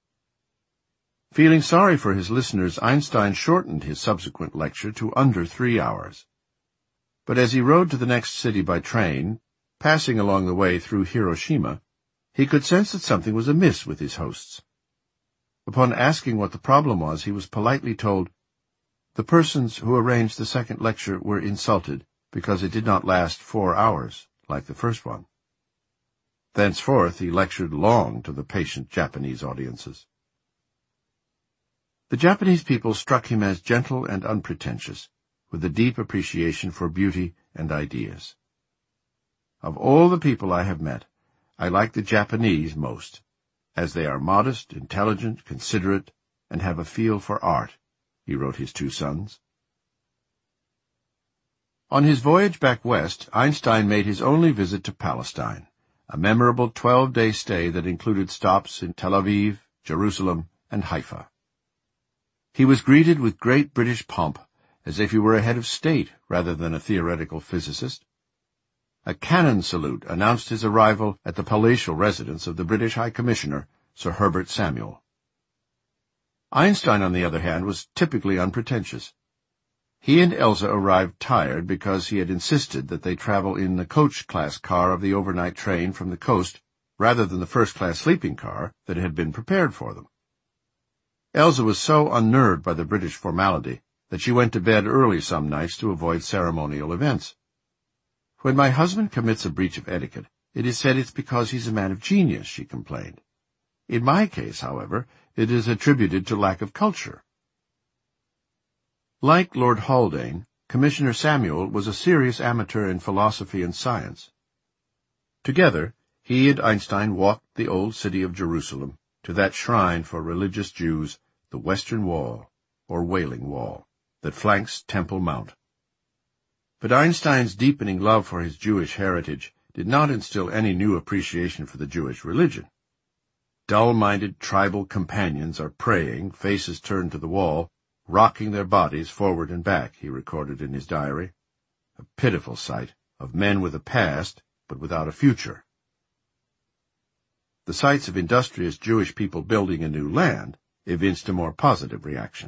Feeling sorry for his listeners, Einstein shortened his subsequent lecture to under three hours. But as he rode to the next city by train, passing along the way through Hiroshima, he could sense that something was amiss with his hosts. Upon asking what the problem was, he was politely told, "The persons who arranged the second lecture were insulted because it did not last four hours, like the first one." Thenceforth he lectured long to the patient Japanese audiences. The Japanese people struck him as gentle and unpretentious, with a deep appreciation for beauty and ideas. "Of all the people I have met, I like the Japanese most, as they are modest, intelligent, considerate, and have a feel for art," he wrote his two sons. On his voyage back west, Einstein made his only visit to Palestine, a memorable twelve-day stay that included stops in Tel Aviv, Jerusalem, and Haifa. He was greeted with great British pomp, as if he were a head of state rather than a theoretical physicist. A cannon salute announced his arrival at the palatial residence of the British High Commissioner, Sir Herbert Samuel. Einstein, on the other hand, was typically unpretentious. He and Elsa arrived tired because he had insisted that they travel in the coach-class car of the overnight train from the coast rather than the first-class sleeping car that had been prepared for them. Elsa was so unnerved by the British formality that she went to bed early some nights to avoid ceremonial events. "When my husband commits a breach of etiquette, it is said it's because he's a man of genius," she complained. "In my case, however, it is attributed to lack of culture." Like Lord Haldane, Commissioner Samuel was a serious amateur in philosophy and science. Together, he and Einstein walked the old city of Jerusalem to that shrine for religious Jews, the Western Wall, or Wailing Wall, that flanks Temple Mount. But Einstein's deepening love for his Jewish heritage did not instill any new appreciation for the Jewish religion. Dull-minded tribal companions are praying, faces turned to the wall, rocking their bodies forward and back, he recorded in his diary. A pitiful sight of men with a past, but without a future. The sights of industrious Jewish people building a new land evinced a more positive reaction.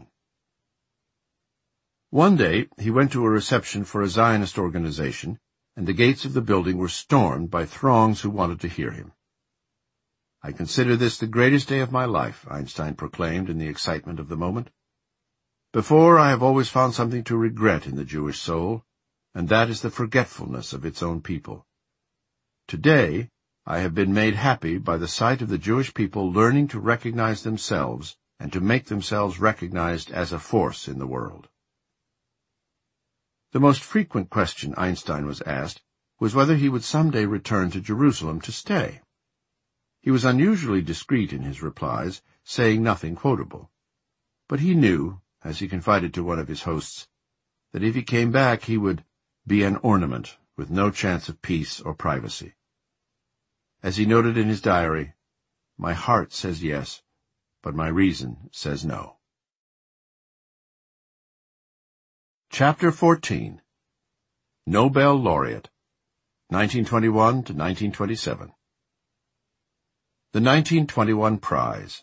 One day he went to a reception for a Zionist organization, and the gates of the building were stormed by throngs who wanted to hear him. "I consider this the greatest day of my life," Einstein proclaimed in the excitement of the moment. "Before, I have always found something to regret in the Jewish soul, and that is the forgetfulness of its own people. Today, I have been made happy by the sight of the Jewish people learning to recognize themselves and to make themselves recognized as a force in the world." The most frequent question Einstein was asked was whether he would someday return to Jerusalem to stay. He was unusually discreet in his replies, saying nothing quotable. But he knew, as he confided to one of his hosts, that if he came back he would be an ornament with no chance of peace or privacy. As he noted in his diary, "My heart says yes, but my reason says no." Chapter fourteen. Nobel Laureate, nineteen twenty-one to nineteen twenty-seven. The nineteen twenty-one Prize.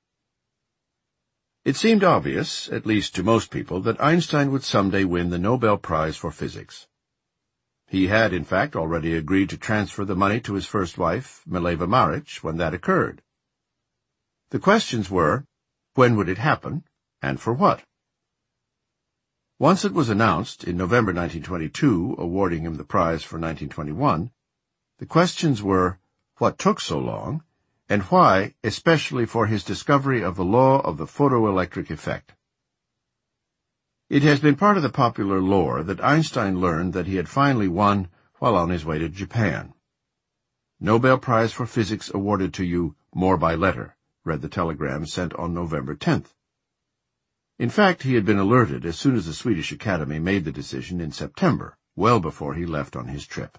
It seemed obvious, at least to most people, that Einstein would someday win the Nobel Prize for Physics. He had, in fact, already agreed to transfer the money to his first wife, Mileva Maric, when that occurred. The questions were, when would it happen, and for what? Once it was announced, in November nineteen twenty-two, awarding him the prize for nineteen twenty-one, the questions were, what took so long, and why, especially for his discovery of the law of the photoelectric effect. It has been part of the popular lore that Einstein learned that he had finally won while on his way to Japan. "Nobel Prize for Physics awarded to you, more by letter," read the telegram sent on November tenth. In fact, he had been alerted as soon as the Swedish Academy made the decision in September, well before he left on his trip.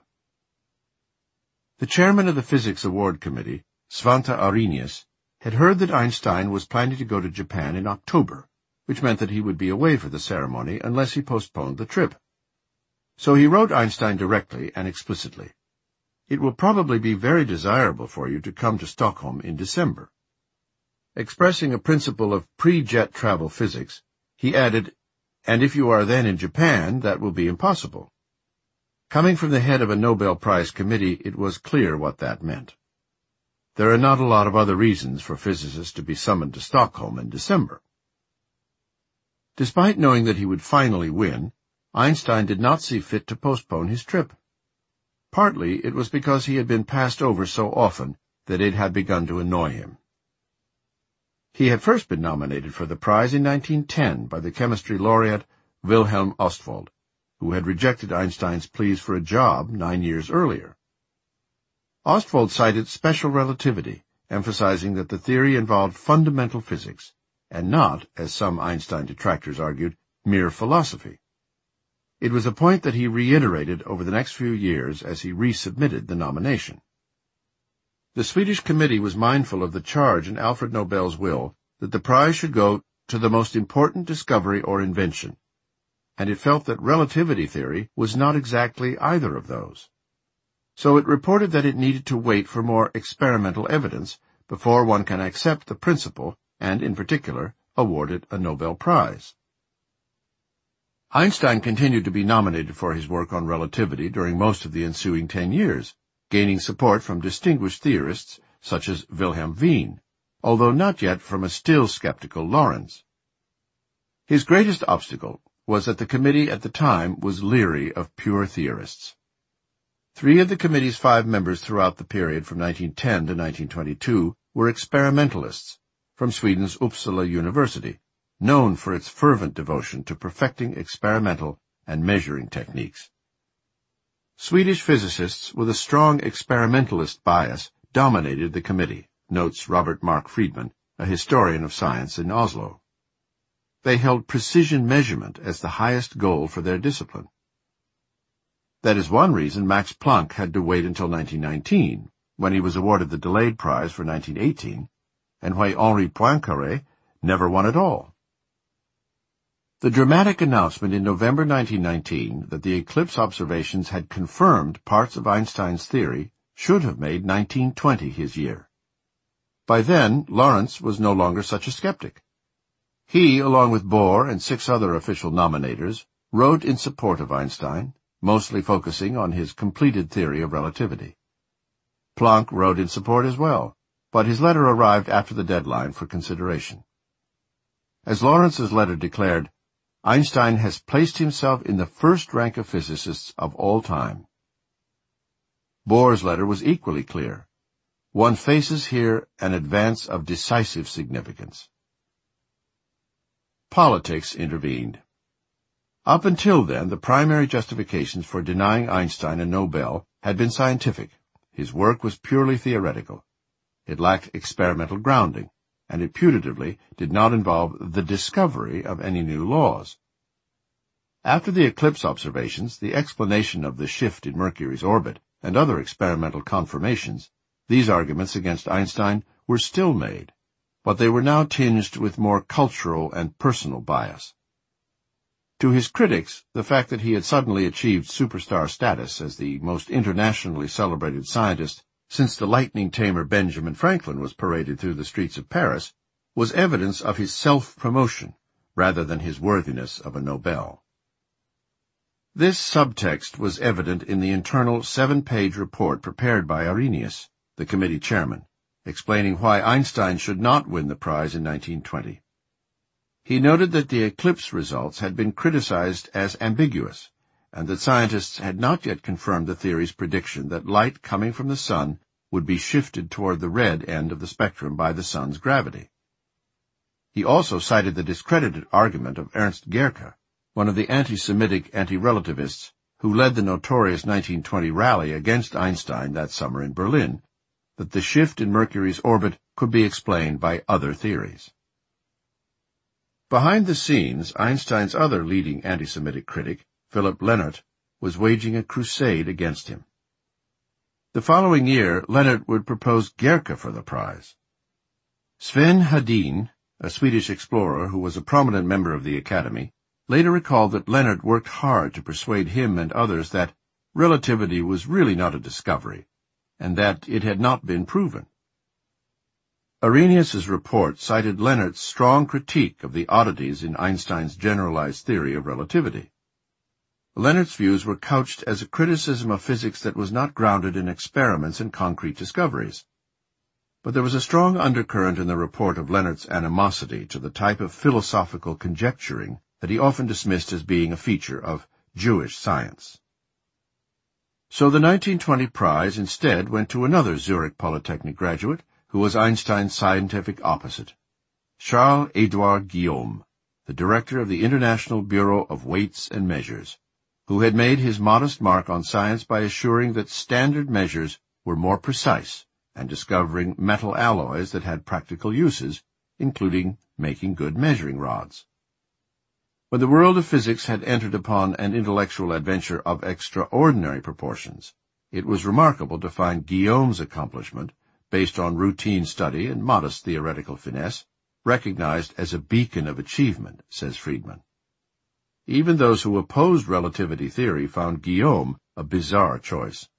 The chairman of the Physics Award Committee, Svante Arrhenius, had heard that Einstein was planning to go to Japan in October, which meant that he would be away for the ceremony unless he postponed the trip. So he wrote Einstein directly and explicitly, "It will probably be very desirable for you to come to Stockholm in December." Expressing a principle of pre-jet travel physics, he added, "And if you are then in Japan, that will be impossible." Coming from the head of a Nobel Prize committee, it was clear what that meant. There are not a lot of other reasons for physicists to be summoned to Stockholm in December. Despite knowing that he would finally win, Einstein did not see fit to postpone his trip. Partly it was because he had been passed over so often that it had begun to annoy him. He had first been nominated for the prize in nineteen ten by the chemistry laureate Wilhelm Ostwald, who had rejected Einstein's pleas for a job nine years earlier. Ostwald cited special relativity, emphasizing that the theory involved fundamental physics, and not, as some Einstein detractors argued, mere philosophy. It was a point that he reiterated over the next few years as he resubmitted the nomination. The Swedish committee was mindful of the charge in Alfred Nobel's will that the prize should go to the most important discovery or invention, and it felt that relativity theory was not exactly either of those. So it reported that it needed to wait for more experimental evidence before one can accept the principle and, in particular, awarded a Nobel Prize. Einstein continued to be nominated for his work on relativity during most of the ensuing ten years, gaining support from distinguished theorists such as Wilhelm Wien, although not yet from a still skeptical Lorentz. His greatest obstacle was that the committee at the time was leery of pure theorists. Three of the committee's five members throughout the period from nineteen ten to nineteen twenty-two were experimentalists from Sweden's Uppsala University, known for its fervent devotion to perfecting experimental and measuring techniques. Swedish physicists with a strong experimentalist bias dominated the committee, notes Robert Mark Friedman, a historian of science in Oslo. They held precision measurement as the highest goal for their discipline. That is one reason Max Planck had to wait until nineteen nineteen, when he was awarded the delayed prize for nineteen eighteen, and why Henri Poincaré never won at all. The dramatic announcement in November nineteen nineteen that the eclipse observations had confirmed parts of Einstein's theory should have made nineteen twenty his year. By then, Lorentz was no longer such a skeptic. He, along with Bohr and six other official nominators, wrote in support of Einstein, mostly focusing on his completed theory of relativity. Planck wrote in support as well, but his letter arrived after the deadline for consideration. As Lorentz's letter declared, Einstein has placed himself in the first rank of physicists of all time. Bohr's letter was equally clear. One faces here an advance of decisive significance. Politics intervened. Up until then, the primary justifications for denying Einstein a Nobel had been scientific. His work was purely theoretical. It lacked experimental grounding, and it putatively did not involve the discovery of any new laws. After the eclipse observations, the explanation of the shift in Mercury's orbit, and other experimental confirmations, these arguments against Einstein were still made, but they were now tinged with more cultural and personal bias. To his critics, the fact that he had suddenly achieved superstar status as the most internationally celebrated scientist since the lightning-tamer Benjamin Franklin was paraded through the streets of Paris was evidence of his self-promotion rather than his worthiness of a Nobel. This subtext was evident in the internal seven-page report prepared by Arrhenius, the committee chairman, explaining why Einstein should not win the prize in nineteen twenty. He noted that the eclipse results had been criticized as ambiguous, and that scientists had not yet confirmed the theory's prediction that light coming from the sun would be shifted toward the red end of the spectrum by the sun's gravity. He also cited the discredited argument of Ernst Gerke, one of the anti-Semitic anti-relativists who led the notorious nineteen twenty rally against Einstein that summer in Berlin, that the shift in Mercury's orbit could be explained by other theories. Behind the scenes, Einstein's other leading anti-Semitic critic, Philipp Lenard, was waging a crusade against him. The following year, Lenard would propose Gerke for the prize. Sven Hedin, a Swedish explorer who was a prominent member of the Academy, later recalled that Lenard worked hard to persuade him and others that relativity was really not a discovery, and that it had not been proven. Arrhenius's report cited Lenard's strong critique of the oddities in Einstein's generalized theory of relativity. Lenard's views were couched as a criticism of physics that was not grounded in experiments and concrete discoveries. But there was a strong undercurrent in the report of Lenard's animosity to the type of philosophical conjecturing that he often dismissed as being a feature of Jewish science. So the nineteen twenty prize instead went to another Zurich Polytechnic graduate, who was Einstein's scientific opposite, Charles-Édouard Guillaume, the director of the International Bureau of Weights and Measures, who had made his modest mark on science by assuring that standard measures were more precise and discovering metal alloys that had practical uses, including making good measuring rods. When the world of physics had entered upon an intellectual adventure of extraordinary proportions, it was remarkable to find Guillaume's accomplishment, based on routine study and modest theoretical finesse, recognized as a beacon of achievement, says Friedman. Even those who opposed relativity theory found Guillaume a bizarre choice.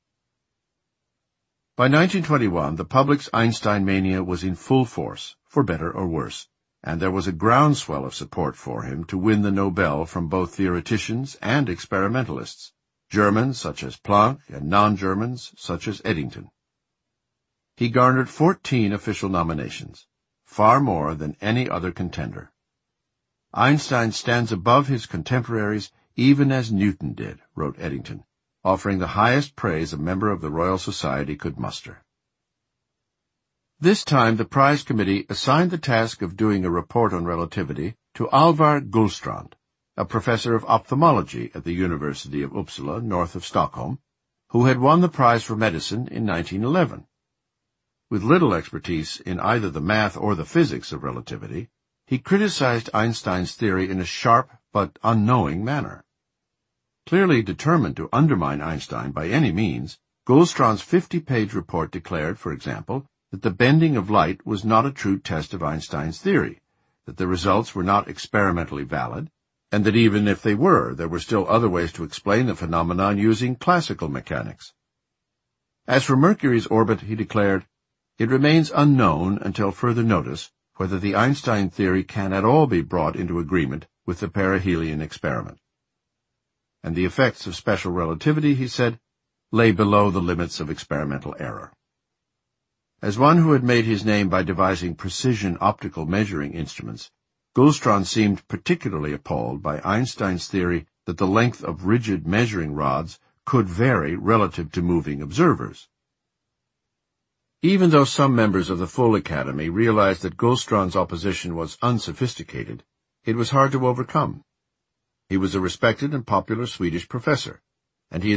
By nineteen twenty-one, the public's Einstein mania was in full force, for better or worse, and there was a groundswell of support for him to win the Nobel from both theoreticians and experimentalists, Germans such as Planck and non-Germans such as Eddington. He garnered fourteen official nominations, far more than any other contender. Einstein stands above his contemporaries even as Newton did, wrote Eddington, offering the highest praise a member of the Royal Society could muster. This time the prize committee assigned the task of doing a report on relativity to Alvar Gullstrand, a professor of ophthalmology at the University of Uppsala, north of Stockholm, who had won the prize for medicine in nineteen eleven. With little expertise in either the math or the physics of relativity, he criticized Einstein's theory in a sharp but unknowing manner. Clearly determined to undermine Einstein by any means, Gullstrand's fifty-page report declared, for example, that the bending of light was not a true test of Einstein's theory, that the results were not experimentally valid, and that even if they were, there were still other ways to explain the phenomenon using classical mechanics. As for Mercury's orbit, he declared, it remains unknown until further notice whether the Einstein theory can at all be brought into agreement with the perihelion experiment. And the effects of special relativity, he said, lay below the limits of experimental error. As one who had made his name by devising precision optical measuring instruments, Gullstrand seemed particularly appalled by Einstein's theory that the length of rigid measuring rods could vary relative to moving observers. Even though some members of the full Academy realized that Gullstrand's opposition was unsophisticated, it was hard to overcome. He was a respected and popular Swedish professor, and he